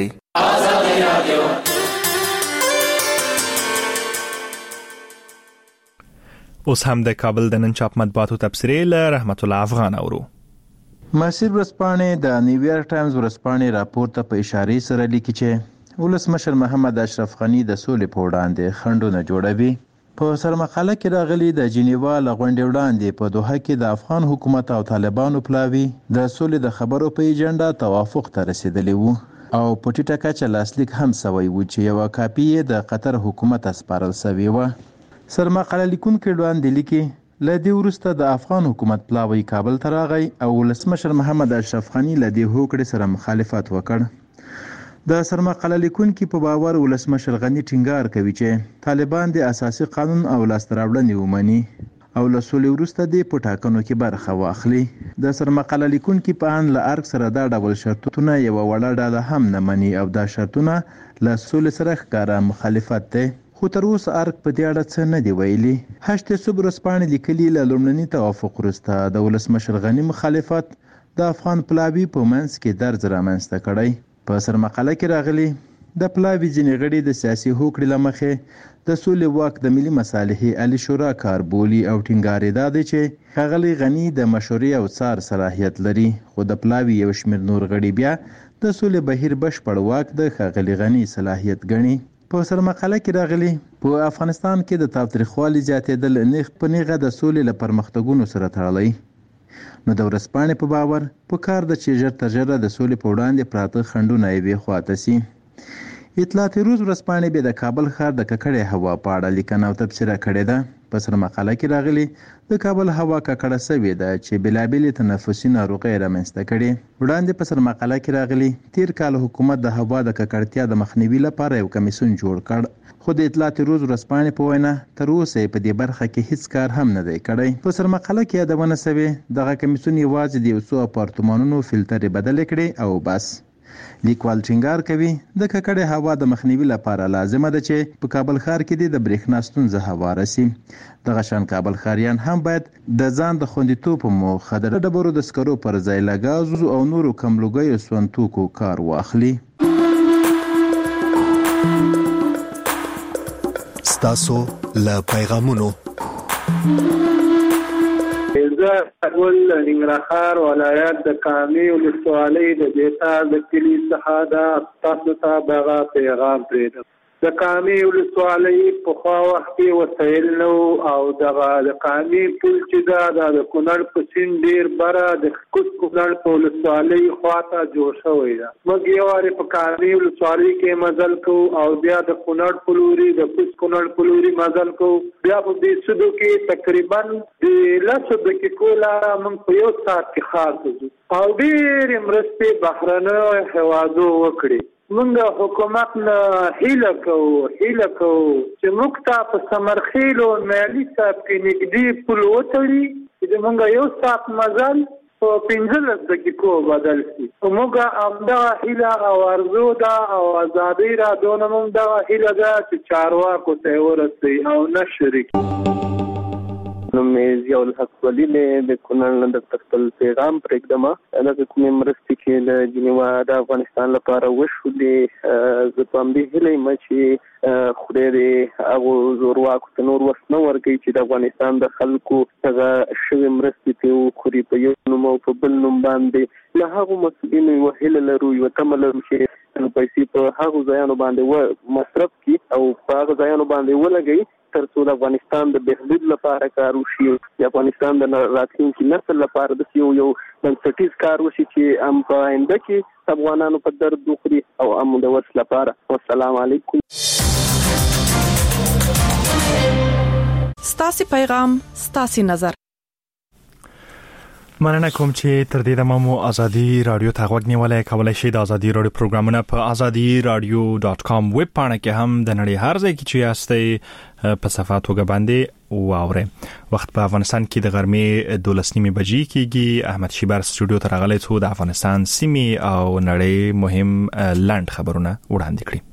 اوس هم د کابل د نن چاپ مطبوعاتو تبصرې له رحمت الله افغان اورو. مسیر ورځپاڼې د نیویارک ټایمز ورځپاڼې راپور ته په اشاره سره لیکي چې ولسمشر محمد اشرف غنی د سولې په وړاندې خنډونه جوړوي. په سرمقاله کې راغلي د جنیوا له غونډې وړاندې په دوحه کې د افغان حکومت او طالبانو پلاوي د سولې د خبرو په ایجنډا توافق ته رسیدلی وو او په ټیټه کچه لاسلیک هم سوی و چې یوه کاپي د قطر حکومت اسپارل سوی و. سرمقاله لیکونکي وړاندې لیکي له دې وروسته د افغان حکومت پلاوی کابل ته راغی او ولسمشر محمد اشرف غنی له دې هوکړې سره مخالفت وکړ. د سرمقاله لیکونکي په باور ولسمشر غنی ټینګار کوي چې طالبان د اساسي قانون او لاسته راوړنې ومني او له سولې وروسته د په ټاکنو کې برخه واخلي. د سرمقاله لیکونکي په ان له ارګ سره دا ډول شرطونه یو وړه ډله هم نه مني او دا شرطونه له سولې سره ښکاره مخالفت دی. خو تر اوسه ارګ په دې اړه څه نه دی ویلي. هشت صبح ورځپاڼې لیکلي له لومړني توافق وروسته د ولسمشر غني مخالفت د افغان پلاوي په منځ کې درز رامنځته کړی. په سرمقاله کې راغلي د پلاوي ځینې غړي د سیاسي هوکړې له مخې د سولې واک د ملي مصالحې علي شورا کار بولي او ټینګار یې دا دی چې ښاغلی غني د مشورې او څار صلاحیت لري. خو د پلاوي یو شمېر نور غړي بیا د سولې بهیر بشپړ واک د ښاغلي غني صلاحیت ګڼي. په سرمقاله کې راغلي په افغانستان کې د تاوتریخوالي زیاتېدل نیغ په نیغه د سولې له پرمختګونو سره تړلی. نو د ورځپاڼې په باور په کار ده چې ژر تر ژره د سولې په وړاندې پراته خنډونه یوې خواته سي. اطلاعات روز ورځپاڼې بیا د کابل ښار د ککړې هوا په اړه لیکنه او تبصره کړې ده. په سرمقاله کې راغلي د کابل هوا ککړه سوې ده چې بېلابېلې تنفسي ناروغۍ رامنځته کړي. وړاندې په سرمقاله کې راغلي تیر کال حکومت د هوا د ککړتیا د مخنیوي لپاره یو کمیسیون جوړ کړ. خو د اطلاعات روز ورځپاڼې په وینا تر اوسه په دې برخه کې هیڅ کار هم نه دی کړی. په سرمقاله کې یادونه سوې دغه کمیسیون یوازې د یو څو اپارتمانونو فلټرې بدلې کړې او بس. لیکوال ټینګار کوي د ککړې هوا د مخنیوي لپاره لازمه ده چې په کابل ښار کې د برېښنا ستونزه هواره سي. دغه شان کابل ښاریان هم باید د ځان د خوندیتوب په موخه د ډبرو د سکرو پر ځای له ګازو او نورو کم لوګیو سون توکو کار واخلي. ستاسو له پیغامونو زه اول ننګرهار ولایت د کامې ولسوالۍ د بیتا د کلي څخه د تاسو ته دغه پیغام پرېږدم. د کامې ولسوالۍ پخوا وخت کې وسایل نه او دغه د کامې پل چې دا د کونړ په سیند ډېر بره د کوز کونړ په ولسوالۍ خواته جوړ شوی ده. موږ یو وارې په کامې ولسوالۍ کې مزل کوو او بیا د کونړ په لوري د کوز کونړ په لوري مزل کوو. بیا په دې سودو کې تقریبا د 10 دقیقو لاره موږ په یو ساعت کې ښار ته ځو او ډېرې مرستې بهرنیو هېوادو وکړې. موږ حکومت نه هیله کوو چې موږ ته په سمرخیل او میلي صاحب کې نږدې پل وتړي چې موږ یو ساعت مزل په 15 دقیقو بدل شي. موږ همدغه هیله او ارزو ده او ازادي راډیو نه موږ دغه هیله ده چې چارواکو ته ورسوي او نه شریک. نوم یې ضیاء الحق ولی د کونړ نه د خپل پیغام پرېږدم. دغه کومې مرستې چې د جنیوا د افغانستان لپاره وشولې زه په همدې هیله یم چې خدای دې هغو زورواکو ته نور وس نه ورکوي چې د افغانستان د خلکو هغه شوې مرستې پرې وخوري په یو نوم او په بل نوم باندې. له هغو مسؤلینو یوه هیله لرو یوه تمه لرو چې پیسې په هغه ځایانو باندې مصرف کی او په هغه ځایانو باندې ولګي ترڅو د افغانستان د بهبود لپاره کار وشي، د افغانستان د راتلونکي نسل لپاره د یو بنسټیز کار وشي چې هم په آینده کې افغانانو په درد وخوري او هم د ورس لپاره. والسلام علیکم. ستاسو پیغام ستاسو نظر. مننه کوم چې تر دې دمه مو ازادي رادیو ته غوږ نیولای. کولای شئ د ازادي رادیو پروګرامونه په azadiradio.com ویب پاڼه کې هم د نړۍ هر ځای کې چې یاستئ په صفحه توګه باندې واورئ. وخت په افغانستان کې د غرمې 12:30 بجې کېږي. احمد شیبر سټوډیو ته راغلی څو د افغانستان سیمې او نړۍ مهم لاند خبرونه وړاندې کړي.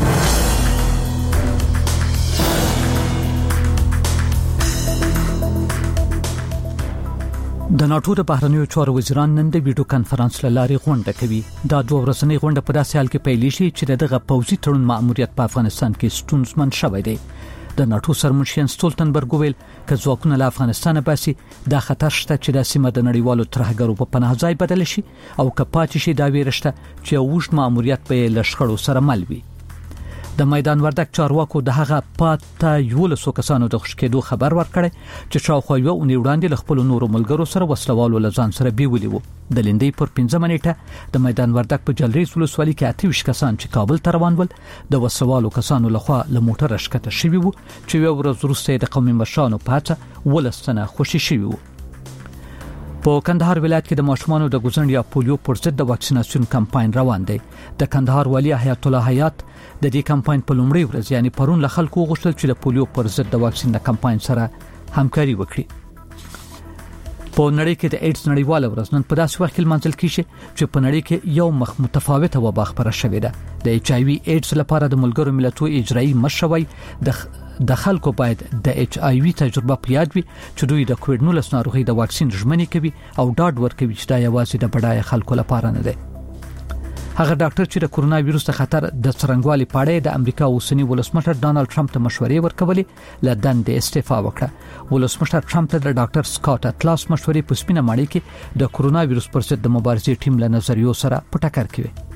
د ناتو د بهرنیو چارو وزیران نن د ویډیو کانفرنس لارې غونډه کوي. دا دوه ورځنۍ غونډه په داسې حال کې پیلېږي چې دغه پوځي تړون مأموریت په افغانستان کې ستونزمن شوی دی. د ناتو سرمنشي سټولتنبرګ ویل چې ځواکونه له افغانستان باسي دا خطر شته چې د سیمه د نړیوالو ترهګرو په پناه ځای بدل شي او کپاتې شي دا ویرشته چې اوږد مأموریت په لشخړو سره مل وي. د میدان وردک چارواکو د هغه پاته یو له کسانو د خوشکېدو خبر ورکړی چې شاوخوا یو اونۍ وړاندې له خپل نورو ملګرو سره وسلوالو له ځان سره بیولي وو. د لندې پر 15 نیټه د میدان وردک په جلریز ولسوالۍ کې 28 کسان چې کابل ته روان ول د وسلوالو کسانو لخوا له موټر ښکته شوي وو چې یو ورځ وروسته د قومي مشرانو پاته ولستنه خوشي شوي وو. په کندهار ولایت کې د ماشومانو د ګوزن یا پولیو پر ضد د واکسیناسیون کمپاین روان دی. د کندهار والی حیات الله حیات د دې کمپاین په لومړۍ ورځ یعنی پرون له خلکو غوښتل چې د پولیو پر ضد د واکسین د کمپاین سره همکاري وکړي. په نړۍ کې د ایډز نړیواله ورځ نن په داسې وخت کې لمانځل کیږي چې په نړۍ کې یو مخ متفاوته وبا خبره شوې ده. د ایچ آی وی ایډز لپاره د ملګرو ملتونو اجرایی مشروي د خلکو باید د ایچ آی وی تجربه په یاد وي چې دوی د کووډ-19 ناروغي د واکسین ژمنې کوي او ډاډ ورکوي چې دا یوازې د بډای خلکو لپاره نه دی. هغه ډاکټر چې د کورونا وایروس د خطر د څرنګوالي په اړه د امریکا اوسنی ولسمشر ډانلډ ټرمپ ته مشورې ورکولې له دندې استعفا وکړه. ولسمشر ټرمپ ته د ډاکټر سکاټ اټلاس مشورې په سپینه ماڼۍ کې د کورونا وایروس پر ضد د مبارزې ټیم له نظریو سره په ټکر کې وي.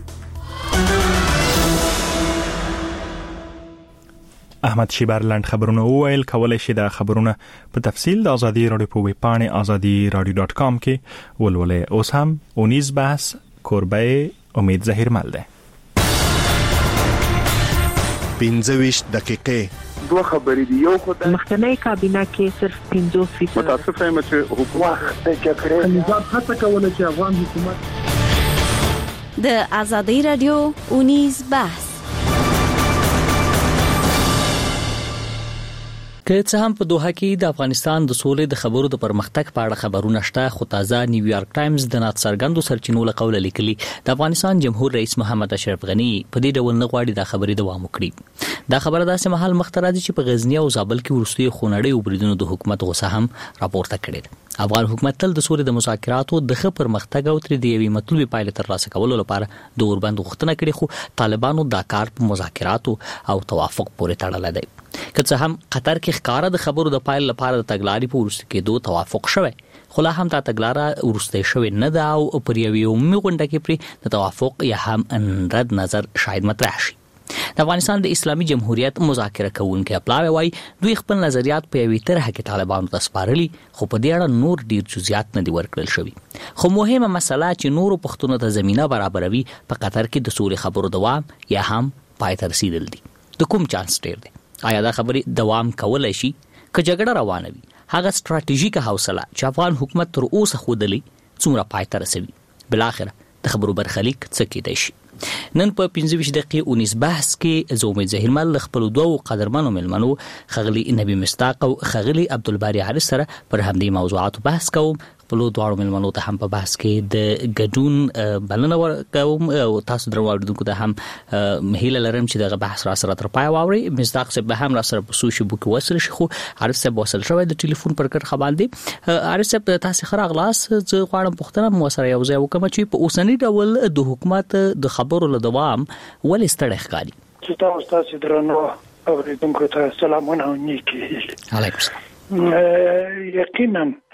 احمد شیبرلند خبرونه وویل. کولای شي د خبرونه په تفصیل د ازادي رادیو په ویب پاڼه azadiradio.com کې ولولئ. اوس هم اونیز بحث کوربه امید ظهیرمل ده. 15 دقیقې دوه خبرې دي. یو خو د مخکنی کابینه کې صرف 50% متاسفه یم چې حکومت د جګړې نظام هڅه کوله چې افغان حکومت د ازادي رادیو اونیز بحث که څه هم په دوحه کې د افغانستان د سولې د خبرو د پرمختګ په اړه خبرونه شته، خو تازه نیویارک ټایمز د ناتڅرګندو سرچینو له قوله لیکلي د افغانستان جمهور رئیس محمد اشرف غنی په دې ډول نه غواړي د خبرې دوام وکړي. دا خبره داسې مهال مخته راځي چې په غزنی او زابل کې وروستي خونړۍ وبریدونو د حکومت غوسه هم راپورته کړې ده. افغان حکومت تل د سولې د مذاکراتو د ښه پرمختګ او تر دې یوې مطلوبې پایلې ترلاسه کولو لپاره د اوربند غوښتنه کړې، خو طالبانو دا کار په مذاکراتو او توافق پورې تړلی دی. که څه هم قطر کې ښکارا د خبرو د پایل لپاره د تګلارې په وروسته کېدو توافق شوی، خو لا هم دا تګلاره وروسته شوی نه ده او پر یوې عمومي غونډه کې پرې د توافق یا هم رد نظر شاید مطرح شي. د افغانستان د اسلامي جمهوریت مذاکره کوونکي اپلاوی وايي دوی خپل نظریات په یوې طرحه کې طالبانو ته سپارلي، خو په دې اړه نور ډیر جزئیات نه دي ورکړل شوي. خو مهمه مسله چې نورو پښتنو ته زمينه برابروي په قطر کې د سولې خبرو دوام یا هم پای ته رسیدل دي. د کوم چانس ډیر دی؟ آیا دا خبرې دوام کولای شي؟ که جګړه روانه وي هغه ستراتیژیکه حوصله چې افغان حکومت تر اوسه ښودلې څومره پای ته رسوي؟ بلاخره د خبرو برخلیک څه کېدای شي؟ نن په 15 دقیقې اونیز بحث کې زه امید ظهیرمل خپل دوه قدرمنو ملمنو خغلی نبی مصداق او خغلی عبدالباری حارث سره پر همدې موضوعاتو بحث کوم. خپل دوه ملمنو ته هم په بحث کې د ګډون بلنه ورکوم او تاسو درواړو ته هم هیله لرم چې دغه بحث را سره تر پای واوري. مصداق صاحب به هم را سره په سوشي بوک وصل شي، خو حارث صاحب وصل شوی د ټلیفون پر کټ خباندې. حارث صاحب تاسو خره اغلاس زه غواړم پوښتنه مو سره یو ځای وکم چې په اوسنی ډول د حکومت د خبرو له دوام ولې ستړی ښکاري؟ چې تاسو درنو اوریدونکو ته سلامونه او نیکی. علیکم السلام. یقینا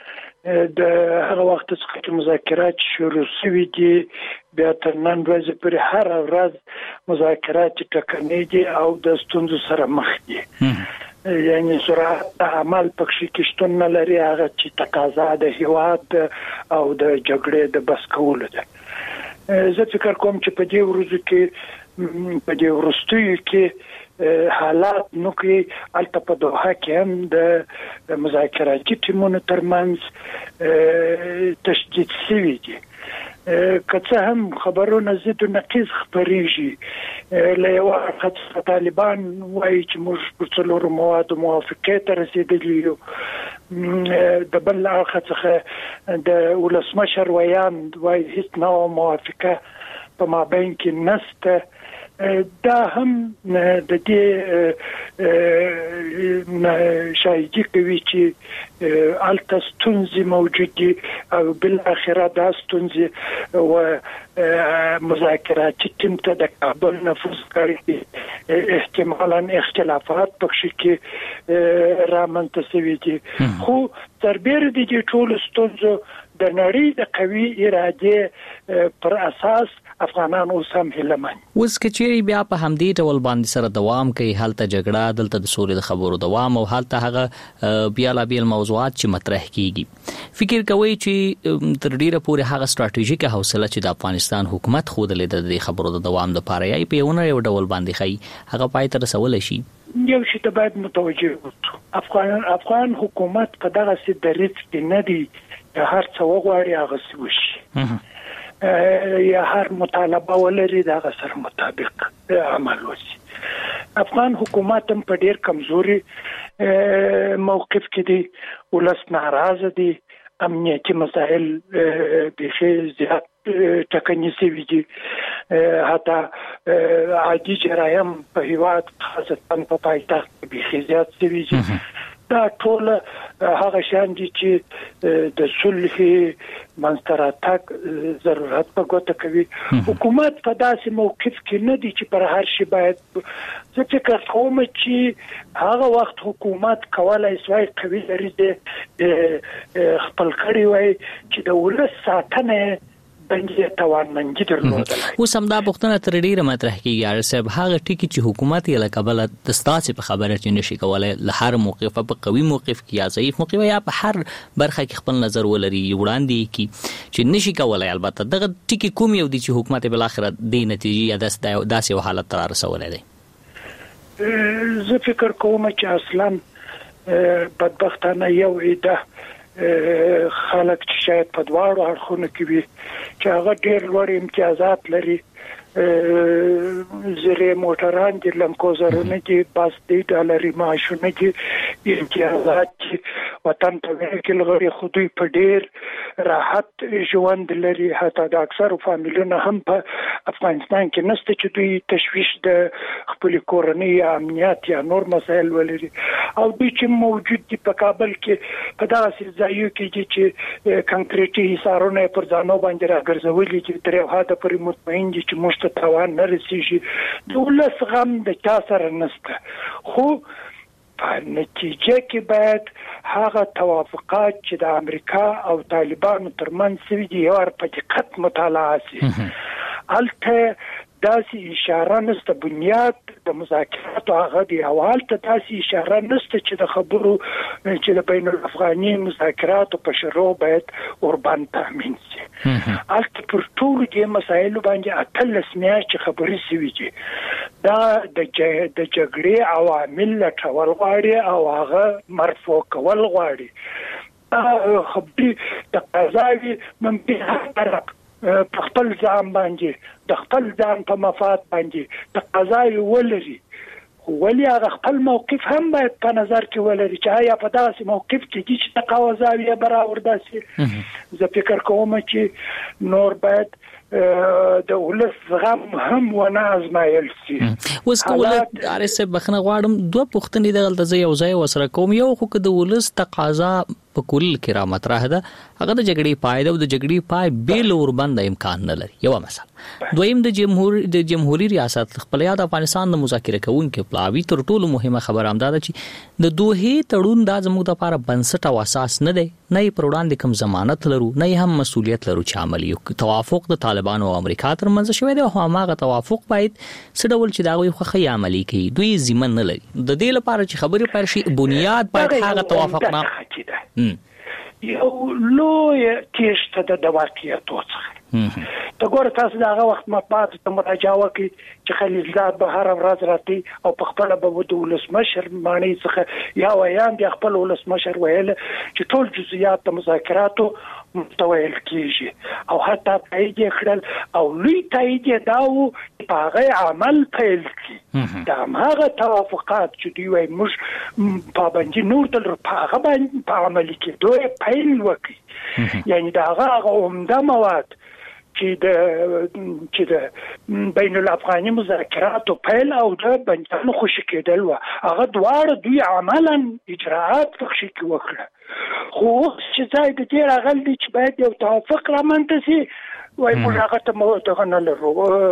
د هغه وخت څخه چې مذاکرات شروع شوي دي بیا تر نن ورځې پورې هر ورځ مذاکرات ټکنۍ دي او د ستونزو سره مخ دي. یعنی سرعت عمل پکې کې شتون نه لري، هغه چې تقاضا د هیواد او د جګړې د بس کولو ده. زه فکر کوم چې په دې ورځو کې په دې وروستیو کې حالات نو کې البته په دوحه کې هم د مذاکراتي ټیمونو ترمنځ تشدید شوی دي. که هم خبرونه زید و نقیض خبریږي، له یو اړخه طالبان وایي چې موږ پر څلورو موادو موافقې ته رسېدلي یو، د بل اړخه څخه د ولسمشر ویان وایي هیڅ نوعه موافقه په مابین کې نشته. دا هم د دې شاهدي کوي چې الته ستونزې موجود دي او بل اخره دا ستونزې و مذاکراتي ټیم ته د کابل نفوذ کړی احتمالاً اختلافات پکې کې رامنځته شوي دي. خو تربیر دي چې ټول ستونزو د نړۍ د قوي اراده پر اساس افغانان اوس هم هلمن. اوس کچېری بیا په همدې ډول باندې سره دوام کوي، هلته جګړه، دلته د سولې د خبرو دوام او هلته هغه بیا لا بیل موضوعات چې مطرح کیږي. فکر کوي چې تر ډیره پورې هغه ستراتیژیکه حوصله چې د افغانستان حکومت خوده د دې خبرو د دوام لپاره یې په یو ډول باندې خي هغه پای ته رسول شي. یو شی ته باید متوجه اوسو، افغان حکومت په دغه سي دریځ کې نه دی هر څه وغواړي هغه څه وشي، یا هر مطالبه ولري دغه سره مطابق عمل وشي. افغان حکومت هم په ډیر کمزوري موقف کې دی، ولس ناراضه دي، امنیتي مسائل بخي زیات ټکنۍ شوي دي، حتی عادي جرایم په هیواد خاصتا په پایتخت بخي زیات شوي دي. دا ټول هغه شان دي چې د صلح منځته ضرورت په ګوته کوي. حکومت په داسې موقف کې نه دي چې پر هر شي باید، زه فکر کوم چې هغه وخت حکومت کولای شي قوي دریځ خپل کړی وای چې د ولس ساتنه بنګي توانمندي درلودلای. اوس هم دا پوښتنه تر ډیره مطرح کیږي صاحب، هغه ټکی چې حکومت یې لکبل د ستاسو په خبره چې نشي کولای له هر موقف په قوي موقف کې یا ضعیف موقف یا په هر برخه کې خپل نظر ولري وړاندې کی چې نشي کولای. البته دغه ټکی کوم یو دي چې حکومت بل اخر د نتیجې یا داسې حالت تر رسولای دی؟ زه فکر کوم چې اصلا بدبختانه یو ایده خلک چې شاید په دواړو اړخونو کې وي چې هغه ډېر لوړ امتیازات لري، زیرې موټران دي، لمکوزرونه دي، بس دي، ډالري معاشونه دي، امتیازات دي، وطن ته وکیل غړي خو دوی په ډېر راحت ژوند لري. حتی د اکثرو فامیلونو هم په افغانستان کې نشته چې دوی تشویش د خپل کورنۍ یا امنیت یا نور مسایل ولري، او دوی چې موجود دي په کابل کې په داسې ځایو کې دي چې کنکریټي حصارونه پر ځانو باندې راګرځولي چې تر یو حده پورې مطمئن دي چې موږ ته تاوان نه رسیږي. د ولس غم د چا سره نشته، خو په نتیجه کې باید هغه توافقات چې د امریکا او طالبانو ترمنځ شوي دي یو په دقت مطالعه شي. البته داسې اشاره نشته، بنیاد د مذاکراتو هغه دی، او هلته داسې اشاره نشته چې د خبرو چې د بین الافغاني مذاکراتو په شروع باید اوربان تامین شي. هلته پر ټولو دې مسایلو باندې 18 میاشتې خبرې شوي دي. دا د جګړې عوامل لټول غواړي او هغه مرفوع کول غواړي. خبرې د قضاوي ممکن طرف په خپل ځان باندې د خپل ځان په مفاد باندې د قضاوي ولري، ولی هغه خپل موقف هم باید په نظر کې ولري چې آیا په داسې موقف کې دي چې تقاضاوي برابر داسي. زه فکر کوم چې نور باید د ولس غم هم ونه ازمایل شي. اوس کوله ارسه بخنه غواړم دوه پوښتنې دغلته زه یو ځای وسره کوم. یو خو د ولس تقاضا په کل کې را مطرح ده هغه د جګړې پای ده او د جګړې پای بیل وربند امکان نه لري. یو مثال دویم د جمهوریت ریاست خپل یاد افغانستان د مذاکره کوونکو پلاوی تر ټولو مهمه خبره هم ده چې د دوه تړون دا زموږ د لپاره بنسټ او اساس نه دی، نه یې پر وړاندې کوم ضمانت لرو، نه یې هم مسؤلیت لرو چې عملی توافق د طالبانو او امریکا ترمنځ شوی دی او هغه توافق باید څه ډول چې دا غوښه خي عملی کوي. دوی ضمن نه لري د دې لپاره چې خبرې پر شي بنیاد باید هغه توافق نه یو لوی کېشته د واقعیتو څخه ته ګوره تاسو دغه وخت مطبوعات ته مراجعه وکړئ چې خلیلزاد به هر ورځ راځي او په خپل به د ولسمشر معنی څخه یا ویان د خپل ولسمشر ویل چې ټول جزئیات د مذاکراتو متویل کیږي او حتی تایید کړل او لوی تایید داو په هغه عمل پیل کی دا هغه توافقات چې دی وای موږ پابندي نور تل په هغه باندې په عمل کې دوی پیل وکړي یعنی دا هغه عمده مواد چې د بین الافغاني مذاکرات پیل او د بنجانو خوشی کېدل و هغه دواړه دوی عملاً اجراءات خوشی کې وکړه. خو چې ځای د دې راغلی چې باید یو توافق رامنځته شي وای موږ هغه ته مو دغه نه لرو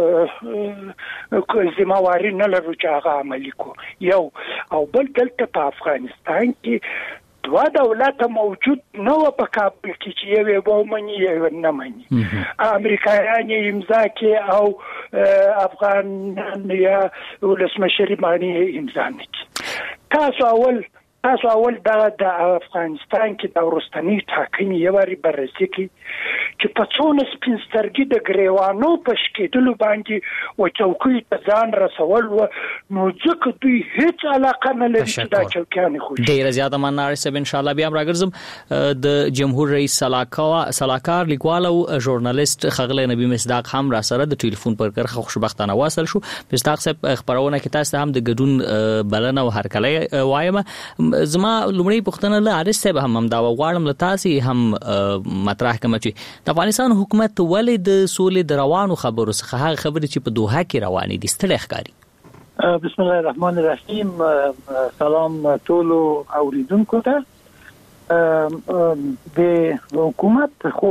ذمہواری نه لرو چې هغه عملي کو. یو او بل دلته په افغانستان کې دوا دولت موجود نو په کابل کې چې یو به مني یو نه مني امریکایان امضا کې او افغان یا ولسمشر معنی امضا نه کوي. تاسو اول د افغانستان کې د ورستنی ټاکنې یو لري بررسي کې چې په څونه سپینسترګي د ګریوانو په شکېدلو باندې و چوکۍ ته ځان رسول و نو ځکه دوی هیڅ علاقه نه لري چې دا چوکیانې خو ډیره زیاته مننه صاحب ان شاء الله بیا راګرځم د جمهور رئیس سلاکار لیکوال او ژورنالیست خغله نبی مصداق هم را سره د ټلیفون پر کرخه خوشبختانه واصل شو. مصداق صاحب خبرونه کې تاسو هم د ګډون بلنه او هرکله وایم زما لومړی پوښتنه له عارف صاحب هم دا وغواړم له تاسو هم مطرح کوم چې د افغانستان حکومت ولې د سولې د روانو خبرو څخه هغه خبرې چې په دوحه کې روانې دي ستړي ښکاري. بسم الله الرحمن الرحیم. سلام ټولو اوریدونکو ته. د حکومت خو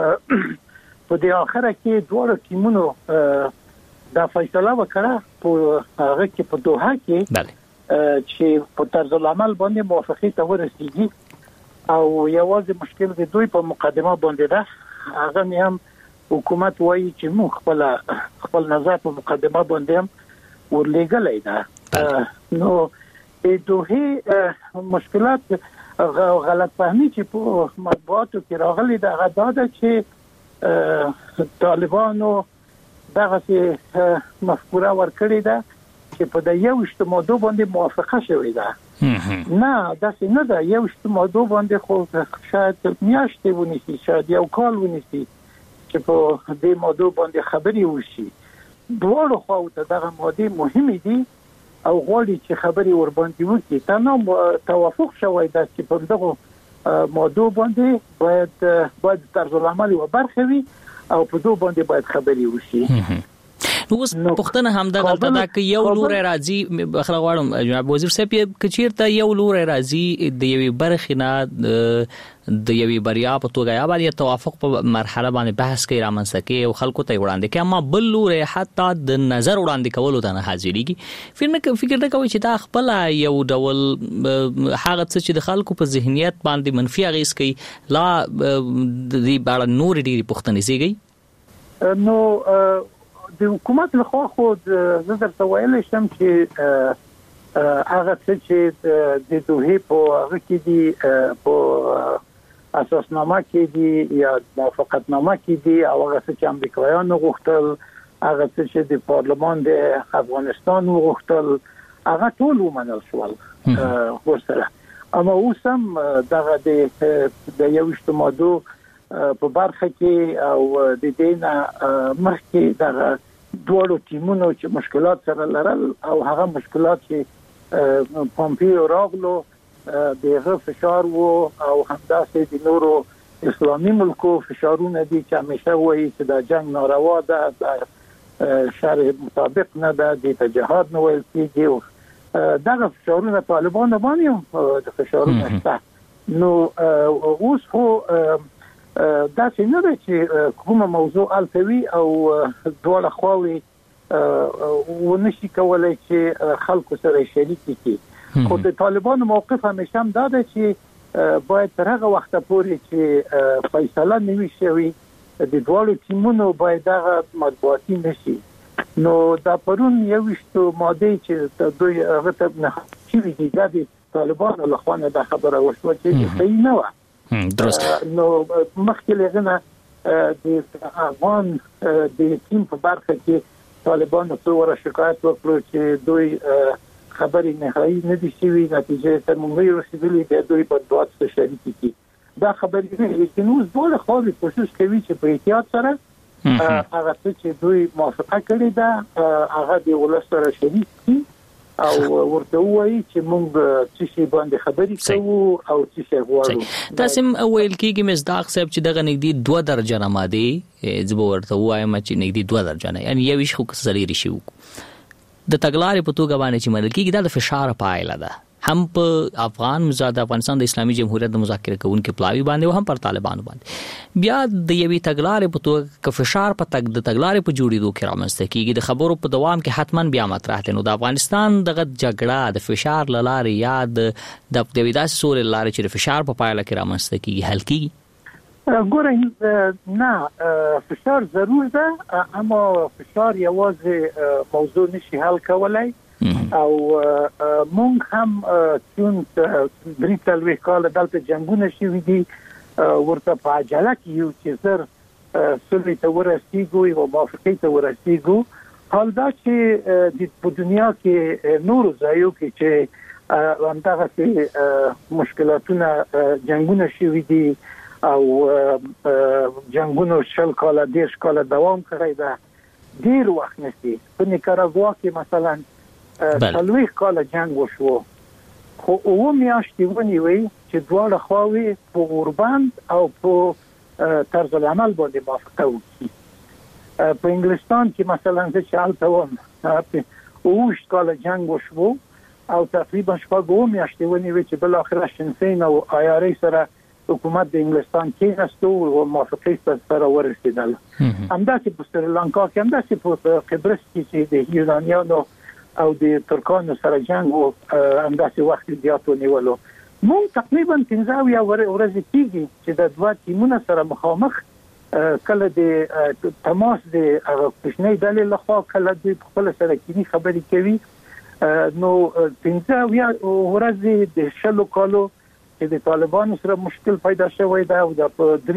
په دې اخره کې دوه ټیمونو دا فیصله وکړه په هغه کې په دوحه کې چې په طرز العمل باندې موافقه ته ورسیږي او یوازې مشکل د دوی په مقدمه باندې ده. هغه هم حکومت وایي چې موږ خپل نظر په مقدمه باندې هم ورلېګلای ده. نو د دوه مشکلات غلط فهمي چې په مطبوعاتو کې راغلي ده هغه ده چې طالبانو دغه مفکوره ورکړې ده چې په د یو اجتماعي باندې موافقه شوې ده. نه دا څنګه ده یو اجتماعي باندې خو شاید میاشتې ونیسي شاید یو کال ونیسي چې په دې موضوع باندې خبري وشي. دوه خواته دغه ماده مهمه دي او غواړي چې خبري ور باندې وکړي تنه توافق شوی ده چې په دغه موضوع باندې باید طرز العمل و برخه وي او په دوه باندې باید خبري وشي. اوس پښتنه هم د غلطه دا کې یو لور راځي بخره غواړم جناب وزیر صاحب کچیرته یو لور راځي د یوې برخې نه د یوې بریا په توګه یا باندې توافق په مرحله باندې بحث کوي رامنځته کوي او خلکو ته وړاندې کوي اما بل لور حتی د نظر وړاندې کولو ته نه حاضرېږي. فکر نه کوي چې دا خپل یو ډول هغه څه چې د خلکو په ذهنیت باندې منفي اغیز کوي لا د دې باندې نور ډېری پښتنې زیږي. نو د حکومت له خوا خو زه درته ویلی شم چې هغه څه چې د دوحې په هغه کې دي په اساسنامه کې دي یا موافقتنامه کې دي او هغه څه چې امریکایانو غوښتل هغه څه چې د پارلمان د افغانستان غوښتل هغه ټول ومنل شول ورسره. اما اوس هم دغه د یو اجتماعي په برخه کې او د دې نه مخکې د دوه ټیمونو چې مشکلات سره لرل او هغه مشکلات چې پامپیو راغلو دغه فشار وو او همداسې د نورو اسلامي ملکو فشارونه دي چې همیشه وایي چې د جنگ ناروا ده د شرع مطابق نه ده د جهاد نه ویل کېږي دغه فشارونه طالبان باندې د فشارونه شته نو اوس خو دا څنګه چې کومه موضوع التوي او دوه خواوي ونشي کولای چې خلکو سره شریک کړي خو د طالبانو موقف همیشه هم دا ده چې باید تر هغه وخت پورې چې فیصله نوي شي د دوه ټیمونو باید هغه مطبوعاتي نشي نو دا پرون یو وشتو ماده چې دوی هغه ته نه شي د طالبانو له خوا نه خبره وشوه چې صحیح نه و درست نو مخکې لغنه د افغان د ټیم په برخه کې طالبانو څو ور شکایت وکړو چې دوی خبرې نهایی نه دي شوي نتیجه ته موږ رسیدلې د دوی په دوات شریک دي دا خبرې نه لیکن اوس ټول خو کوشش کوي چې په احتیاط سره هغه چې دوی موافقه کړې ده هغه د ولس سره شریک دي او ورته وایي چې موږ چې شی باندې خبرې کوو او چې شی غواړو تاسو ویل کېږي مصداق صاحب چې دغه نګدي 2 درجه ماده زه ورته وایم چې نګدي 2 درجه یعنی یو شی خو کسري رشي د تګلارې په توګه باندې چې منل کېږي د فشار پایله ده هم په افغان مزاد افغانستان د اسلامي جمهوریت د مذاکره کوونکو پلاوی باندې او هم پر طالبانو باندې بیا د یوې تګلارې په توګه ک فشار په تک د تګلارې په جوړېدو کې رامنځته کېږي د خبرو په دوام کې حتمان بیا مطرح دي نو د افغانستان دغه جګړه د فشار لارې یا د ویداس سول لارې چې د فشار په پایله کې رامنځته کېږي حل کېږي ګورئ نه فشار ضرور ده اما فشار یوازې موضوع نشي حل کولای او مونږ هم چون بریټل وکاله دلته جنگونه شوي دي ورته په عجله کې یو چې زر سولې ته ورسیږو او موافقې ته ورسیږو حال دا چې په دنیا کې نور ځایو کې چې همدغه مشکلاتونه جنگونه شوي دي او جنگونو شل کاله دیش کاله دوام کړی ده ډیر وخت نشي په نیکاراګوا کې مثلا څلوي کاله جنگ وشو خو او میاشتې ونیوي چې دواړه خواوې په اوربند او په طرز العمل باندې موافقه وکړي په انګلستان کې مثلا چې حالت اوش کاله جنگ وشو او تقریبا شپږ میاشتې ونیوي چې بل اخر شنسین او آیاري سره حکومت د انګلستان کې نستو او موافقې سره ورسېدل همداسې په سریلانکا کې همداسې په قبرس کې چې د یونانیانو او د ترکانو سره جنگ او همداسې وخت زیات ونیولو مونږ تقریبا 15 ورځې کېږي چې د دوه ټیمونو سره مخامخ کله د تماس د کوچنۍ ډلې لخوا کله د خپل سره کې خبرې کوي نو 15 ورځې د شلو کالو چې د طالبانو سره مشکل پیدا شوی دی او د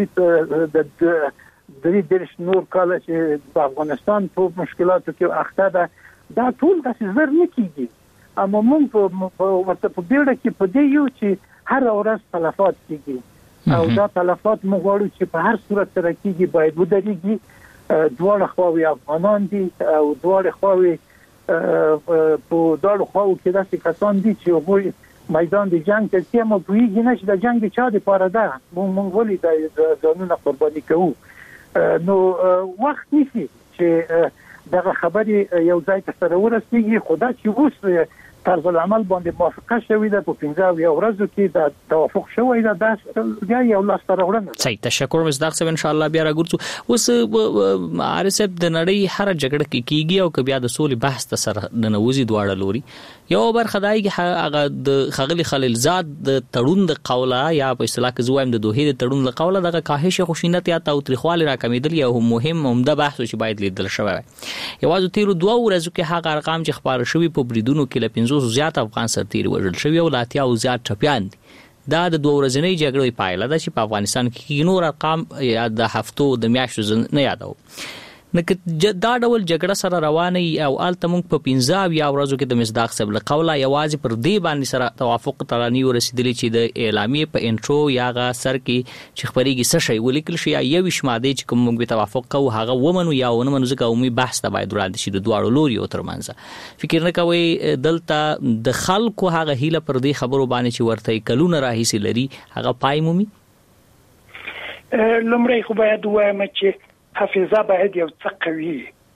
درې نور کال چې د افغانستان په مشکلاتو کې اخته ده دا ټول د زر نه کیږي اما موږ ورته په بیړه کې په دې یو چې هر ورځ تلفات کیږي او دا تلفات موږ غواړو چې په هر صورت سره کیږي باید ودرېږي دواړه خواوې افغانان دي او دواړه خواوې په دواړو خواو کې داسې کسان دي چې هغوی میدان د جنگ ته چې مو پوهیږي نه چې د جنگ چا د پاره ده مونږ ولې د ځانونه قرباني کوو نو وخت نشي چې دغه خبرې یو ځای ته سره ورسیږي خدا چې اوس طرز العمل باندې موافقه شوې ده په 15 ورځو کې د توافق شوې ده دا یو لاس سره وړاندې صحیح تشکر مصداق صاحب ان شاء الله بیا راګورځو اوس عارف د نړۍ هر جګړه کې کیږي او بیا د سولې بحث ته سره د نوځي دواړه لوري یو برخه دای کې هغه د خغلی خلیلزاد د تړون د قوله یا په اصطلاح کې زوایم د دوه د تړون د قوله دغه کاهش خوشینت یا تاوتریخوالي راکمیدل یو مهم عمده بحث چې باید لیدل شوی یوازې تیر 2 ورځو کې هغه ارقام چې خبر شوی په بریدونو کې ل 500 زیات افغان سرتیر وژل شوی او لاتیا او زیات ټپیان دا د 2 ورځې جګړې پایله ده چې په افغانستان کې نور ارقام یا د هفتو د میاشتو نه یادو نو دا ډول جګړه سره روانه او الته موږ په 15 یا ورځو کې د مصداق صاحب له قوله یوازې پر دې باندې سره توافق ترانی ورسېدلی چې د اعلامیه په انټرو یا غا سر کې چې خبرېږي څه شی ولیکل شي یا یو شماده چې کوم موږ به توافق کوو هغه ومنو یا ونه ځکه عمومي بحث ته باید وړاندې شي د دوه لوري ترمنځ فکر نه کوي دلته د خلکو هغه هیله پر دې خبرو باندې چې ورته کلونه راهیسي لري هغه پای مومي لمړی خو باید وایم چې حافظه باید یو څه قوي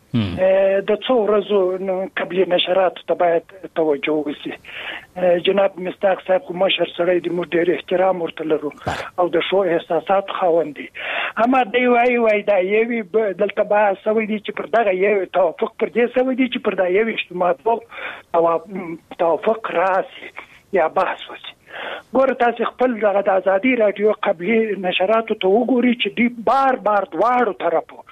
د څو ورځو قبلي نشرات ته باید توجه وشي. جناب مصداق صاحب کوم مشر سره د موږ ډېر احترام ورته لرو او د شو احساسات خاوند دي. اما دی وای دا یوي دلته با سوي دي چې پر دغه یو توافق پر دې سوي دي چې پر دا یو اجتماعي او توافق راسي یا بحث وشي. ګوره تاسو خپل دغه د ازادي رادیو قبلي نشراتو ته وګورئ چې دی بار دواړو طرفو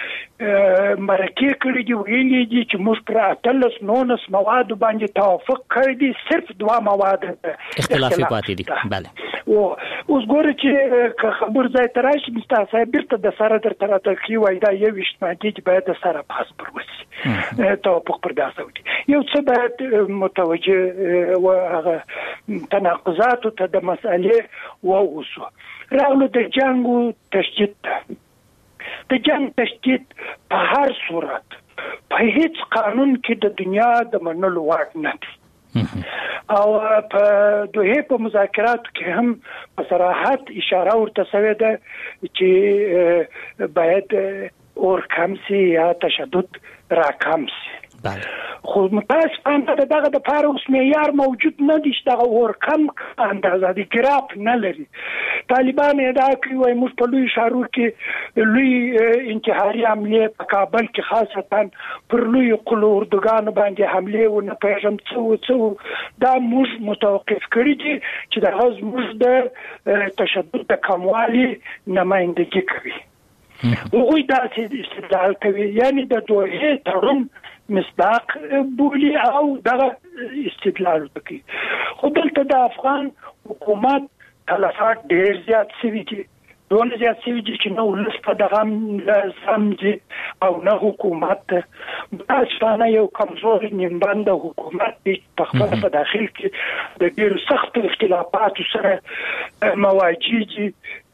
مرکه کړی دی ویلي دي چې موږ پر 19 مواد باندې توافق کړی دي، صرف 2 مواد اختلافي پاتې دي. بله اوس ګوره چې خبر ځای تراشي مستاسه بیرته د سره در طرفه کی وای دا یو اجتماعي چې باید د سره بحث پر وسی توافق پر داسه ودی. یو څه باید متوجه و هغه تناقضات ته د مسالې و اوسو راغلو د جنگ تشدید ته. د جنگ تشدید په هر صورت په هیڅ قانون کې د دنیا د منلو وړ نه دي او په دوه په مذاکراتو کې هم په صراحت اشاره ورته شوې ده چې باید اور کم سي یا تشدد را کم سي. خو متاسفانه دغه د پاره اوس معیار موجود نه دي چې دغه اور کم اندازه دي ګراف نه لري. طالبان ادعا کوي وای موږ په لوی شهرو کې لوی انتحاري حمله په کابل کې خاصتا پر لوی قلوردګان باندې حمله و نه پېژم څو دا موږ متوقف کړی دي چې د غز موږ د تشدد د کموالي نمائندګي کوي. وګوي دا چې استدلال کوي یعنی د دوه تړون مصداق بولی او دغه استدلال وکړي. خو دلته د افغان حکومت تلفات ډېر زیات شوي دي، دونه زیات شوي دي چې نه ولس په دغه سمجي او نه حکومت. متاسفانه یو کمزوري نیمبنده حکومت دی په خپل په داخل کې د ډېرو سختو اختلافاتو سره مواجه دي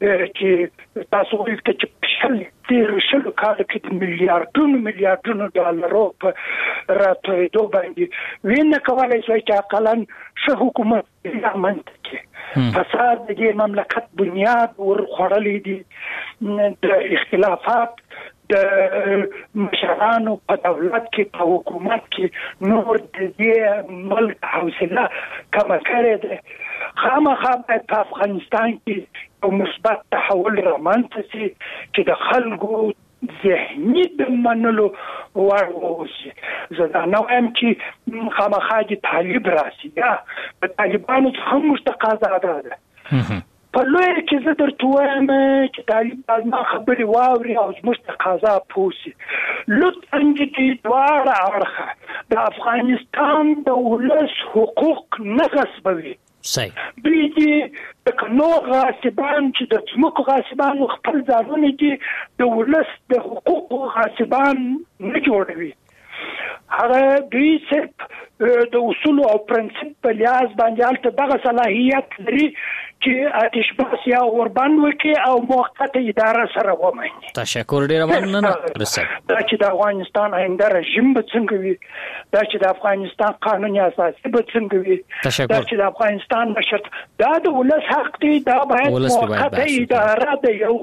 چې تاسو وایئ چې شلو کال کې د میلیارډونو ډالرو په راتوېدو باندې وینه کولای شي چې اقلن ښه حکومت رامنځته کړي. فساد د دې مملکت بنیاد ورخوړلې دي، د اختلافات د مشرانو په دولت کې په حکومت کې نور د دې ملک حوصله کمه کړې ده. خامخا باید په افغانستان کې یو مثبت تحول رامنځته شي چې د خلکو ذهني د منلو وړ واوسي. زه دا نه وایم چې خامخا د طالب راسي یا د طالبانو څخه موږ تقاضا ده. په لوی کې زه درته وایم چې طالب باید ما خبرې واوري او زموږ تقاضا پوسي. لطفا دې دواړه اړخه د افغانستان د ولس حقوق نه غصبوي. دوی دي د نور غاصبان چې د ځمکو غاصبان خپل ځانونه دي د ولس د حقوقو غاصبان نه جوړوي. هغه دوی صرف د اصول او پرنسپ په لحاظ باندې هلته دغه صلاحیت لري چې آتش بس یا اوربند وکړي او موقته اداره سره ومني. تشکر ډیر مننه رسد. دا چې د افغانستان آینده رژیم به څنګه وي، دا چې د افغانستان قانوني اساسي به څنګه وي، دا چې د افغانستان مشرت دا د ولس حق دی. دا باید موقته اداره د یو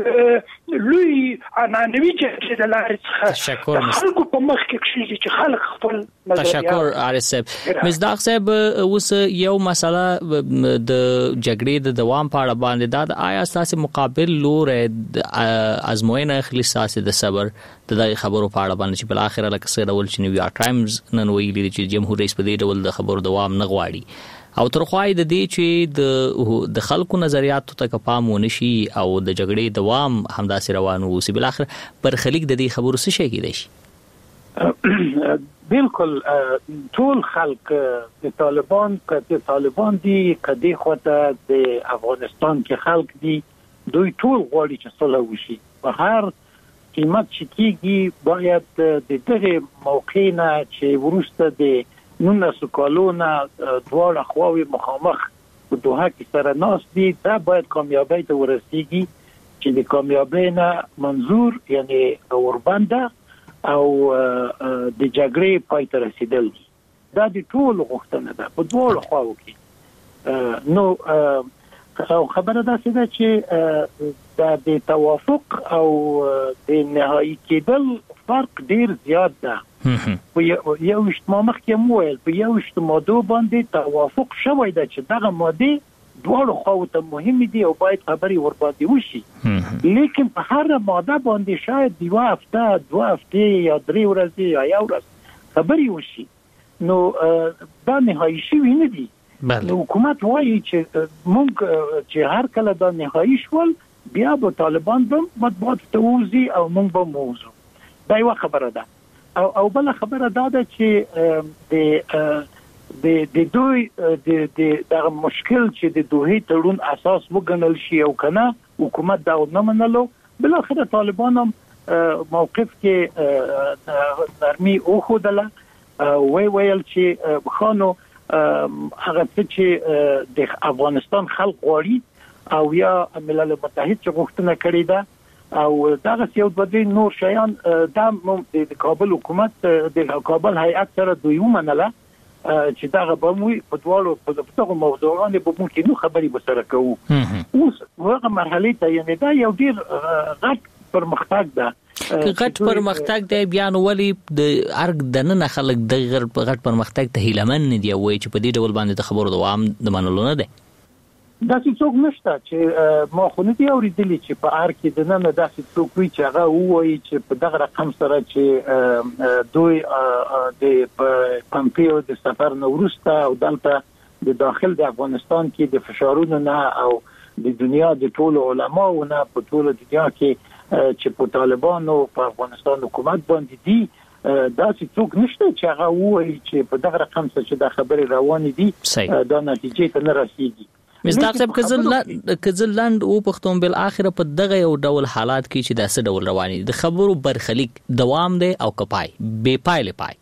لوی عنعنوي جرګې د لارې څخه د خلکو په مخ کې کښېږي چې خلک خپل نظریات. تشکر عارف صاحب. مصداق صاحب اوس یو مسله د جګړې د دوام په اړه باندې دا آیا تاسو مقابل لور ازموینه اخلي تاسو د صبر د خبرو په اړه باندې چې بل اخر لکه څه ډول چې نیویارک ټایمز نن ویلي چې جمهور رئیس په دې ډول د خبرو دوام نه غواړي او ترخوای د دې چې د خلکو نظریاتو ته پام ونشي او د جګړې دوام همداسې روان وي بل اخر پر خلیق د دې خبرو څه شي کېدای شي. بالکل ټول خلک د طالبان دي کدي خوته د افغانستان کې خلک دي دوی ټول غواړي چې صلح وشي په هر قیمت چې کیږي. باید د دغه موقع نه چې ورسته د 19 کالونه دواړه خواوې مخامخ په دوحه کې سره ناست دي دا باید کامیابی ته ورسیږي چې د کامیابی نه منظور یعنی اوربنده او د جګړې پای ته رسیدل دا د ټول غوښتنه ده په ډول خواو کې. نو او خبره دا ده چې د توافق او د نهایی کېدل فرق ډیر زیات ده. یو اجتماع کې مویل په یو اجتماع باندې توافق شوی ده چې دغه ماده دواړو خواو ته مهمه دي او باید خبري ورباندې وشي، لیکن په هر ماده باندې شاید 2 هفته یا 3 ورځې یا 1 ورځ خبري وشي. نو دا نهایی شوی نه دي. نو حکومت وایي چې موږ چې هر کله دا نهایی شول بیا به طالبان به مطبوعات ته وځي او موږ به موضوع. دا یو خبره ده. او بل خبره دا ده چې د دوی د مشکل چې د دوی تړون اساس وګڼل شي او کنه حکومت دا نه منلو، بل اخر طالبان هم موقف کې نرمي او خودله ویل چې خانو هغه چې د افغانستان خلق غواړي او یا ملل متحد چې غوښتنه کړې ده او دغه یو د نور شیان د کابل حکومت د کابل هیئت سره دوی ومنله چې دغه به موږ په دواړو په دغه موضوعانو به ممکن نو خبري بسره کوو. اوس هغه مرحله ته یعنی دا یو ډیر غټ پرمختګ ده. غټ پرمختګ دی بیا نو ولی د ارګ دنه خلک د غټ پرمختګ ته هیلمن نه دی وای چې په دې ډول باندې د خبرو دوام د منلو نه دی. دا څوک نشته چې ما خو نه دی اوریدلی چې په ار کې د نن داسې څوک وی چې هغه وایي چې په دغه رقم سره چې دوی د پمپیو د سفر نو وروسته او دلته د داخل د افغانستان کې د فشارونو نه او د دنیا د ټول علماو نه په ټول دنیا کې چې په طالبانو په افغانستان حکومت باندې دي دا څوک نشته چې هغه وایي چې په دغه رقم سره چې د خبرې روانې دي دا نتیجې ته نه رسیږي. مصداق صاحب کزلند او پښتون بل اخر په دغه یو ډول حالات کې چې داسې ډول رواني د خبرو برخلیک دوام دی او کپای بے پایله پای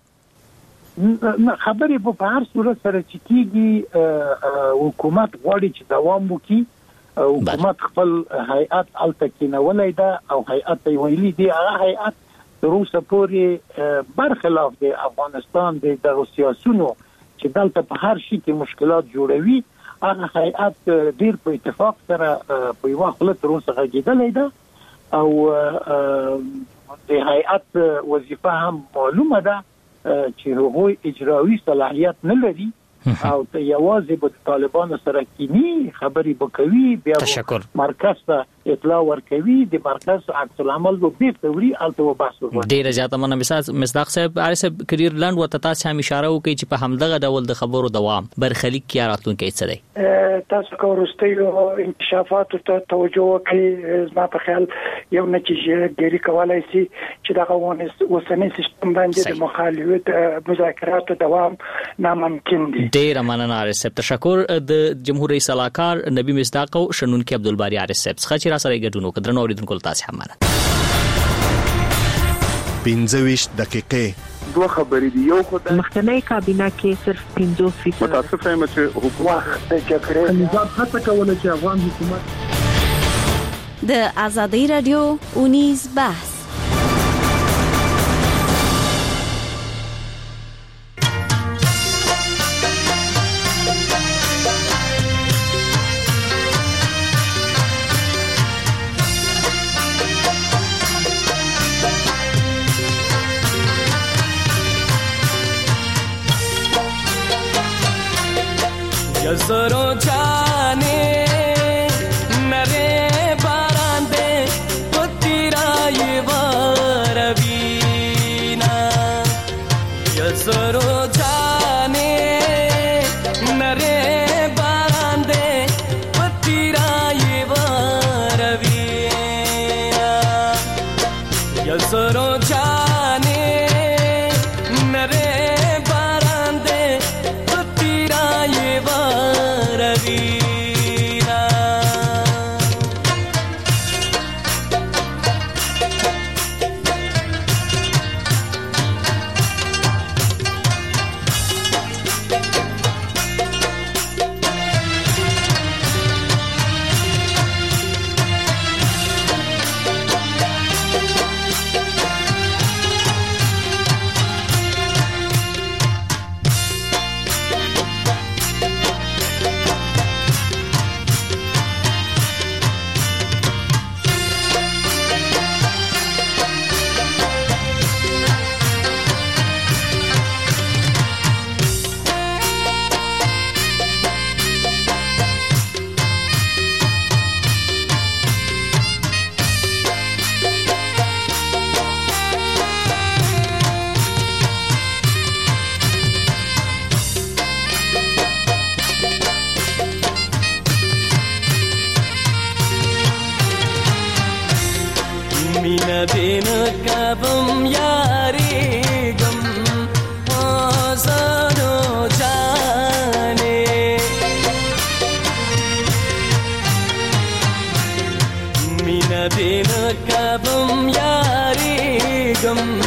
خبرې په هر صورت سره چې کیږي حکومت غواړي چې دوام وکړي. حکومت خپل هیئت التکینولای ده او هیئت ویلي دی هغه هیئت روسه پورې برخلاف د افغانستان د سیاسيونو چې دلته په هر شي کې مشکلات جوړوي هغه هیئت ډیر په اتفاق سره په یو خپل روسه غږیدلې ده او د هیئت وظیفه هم معلومه ده چې هغوی اجرایی صلاحیت نه لري او ته یوازې به طالبان سره کینی خبري وکوي بیا مرکز ته اطلاع ورکوي د مرکز عکس العمل به بیرته وړي الته بحث وکړي. ډیر زیاته مننه مصداق صاحب عارف کریئر لاند ورته تاسو هم اشاره وکړي چې په همدغه ډول د خبرو دوام برخلیک کې راتلونکي څه دی. تاسو کومستیو انکشافات ته توجه وکړي زما په خیال یو نتیجه ګری کولای شي چې دغه وسنۍ سیستم باندې د مخالفت مذاکرات دوام ناممکن دي. ډیر مننه عارف صاحب تشکر د جمهور رئیس سلاکار نبی مصداق او شنونکي عبدالباری عارف صاحب څخه چې را سره ګډونو کډرنو اوریدونکو تاسو هم مننه. 15 دقیقې دوه خبرې دی. یو خدای مخکنی کابینه کې صرف 50% متاسف یم چې حکومت د جګړې نظام هڅه کوله چې افغان حکومت د آزادۍ رادیو اونیز بحث जरो जाने नरे बारांदे पुत्रा ये वारवीना जरो जाने नरे बारांदे पुत्रा ये वारवीना जरो जाने नरे बारांदे पुत्रा ये वारवीना دین کبم یاری گم آزادو جانے مینا دین کبم یاری گم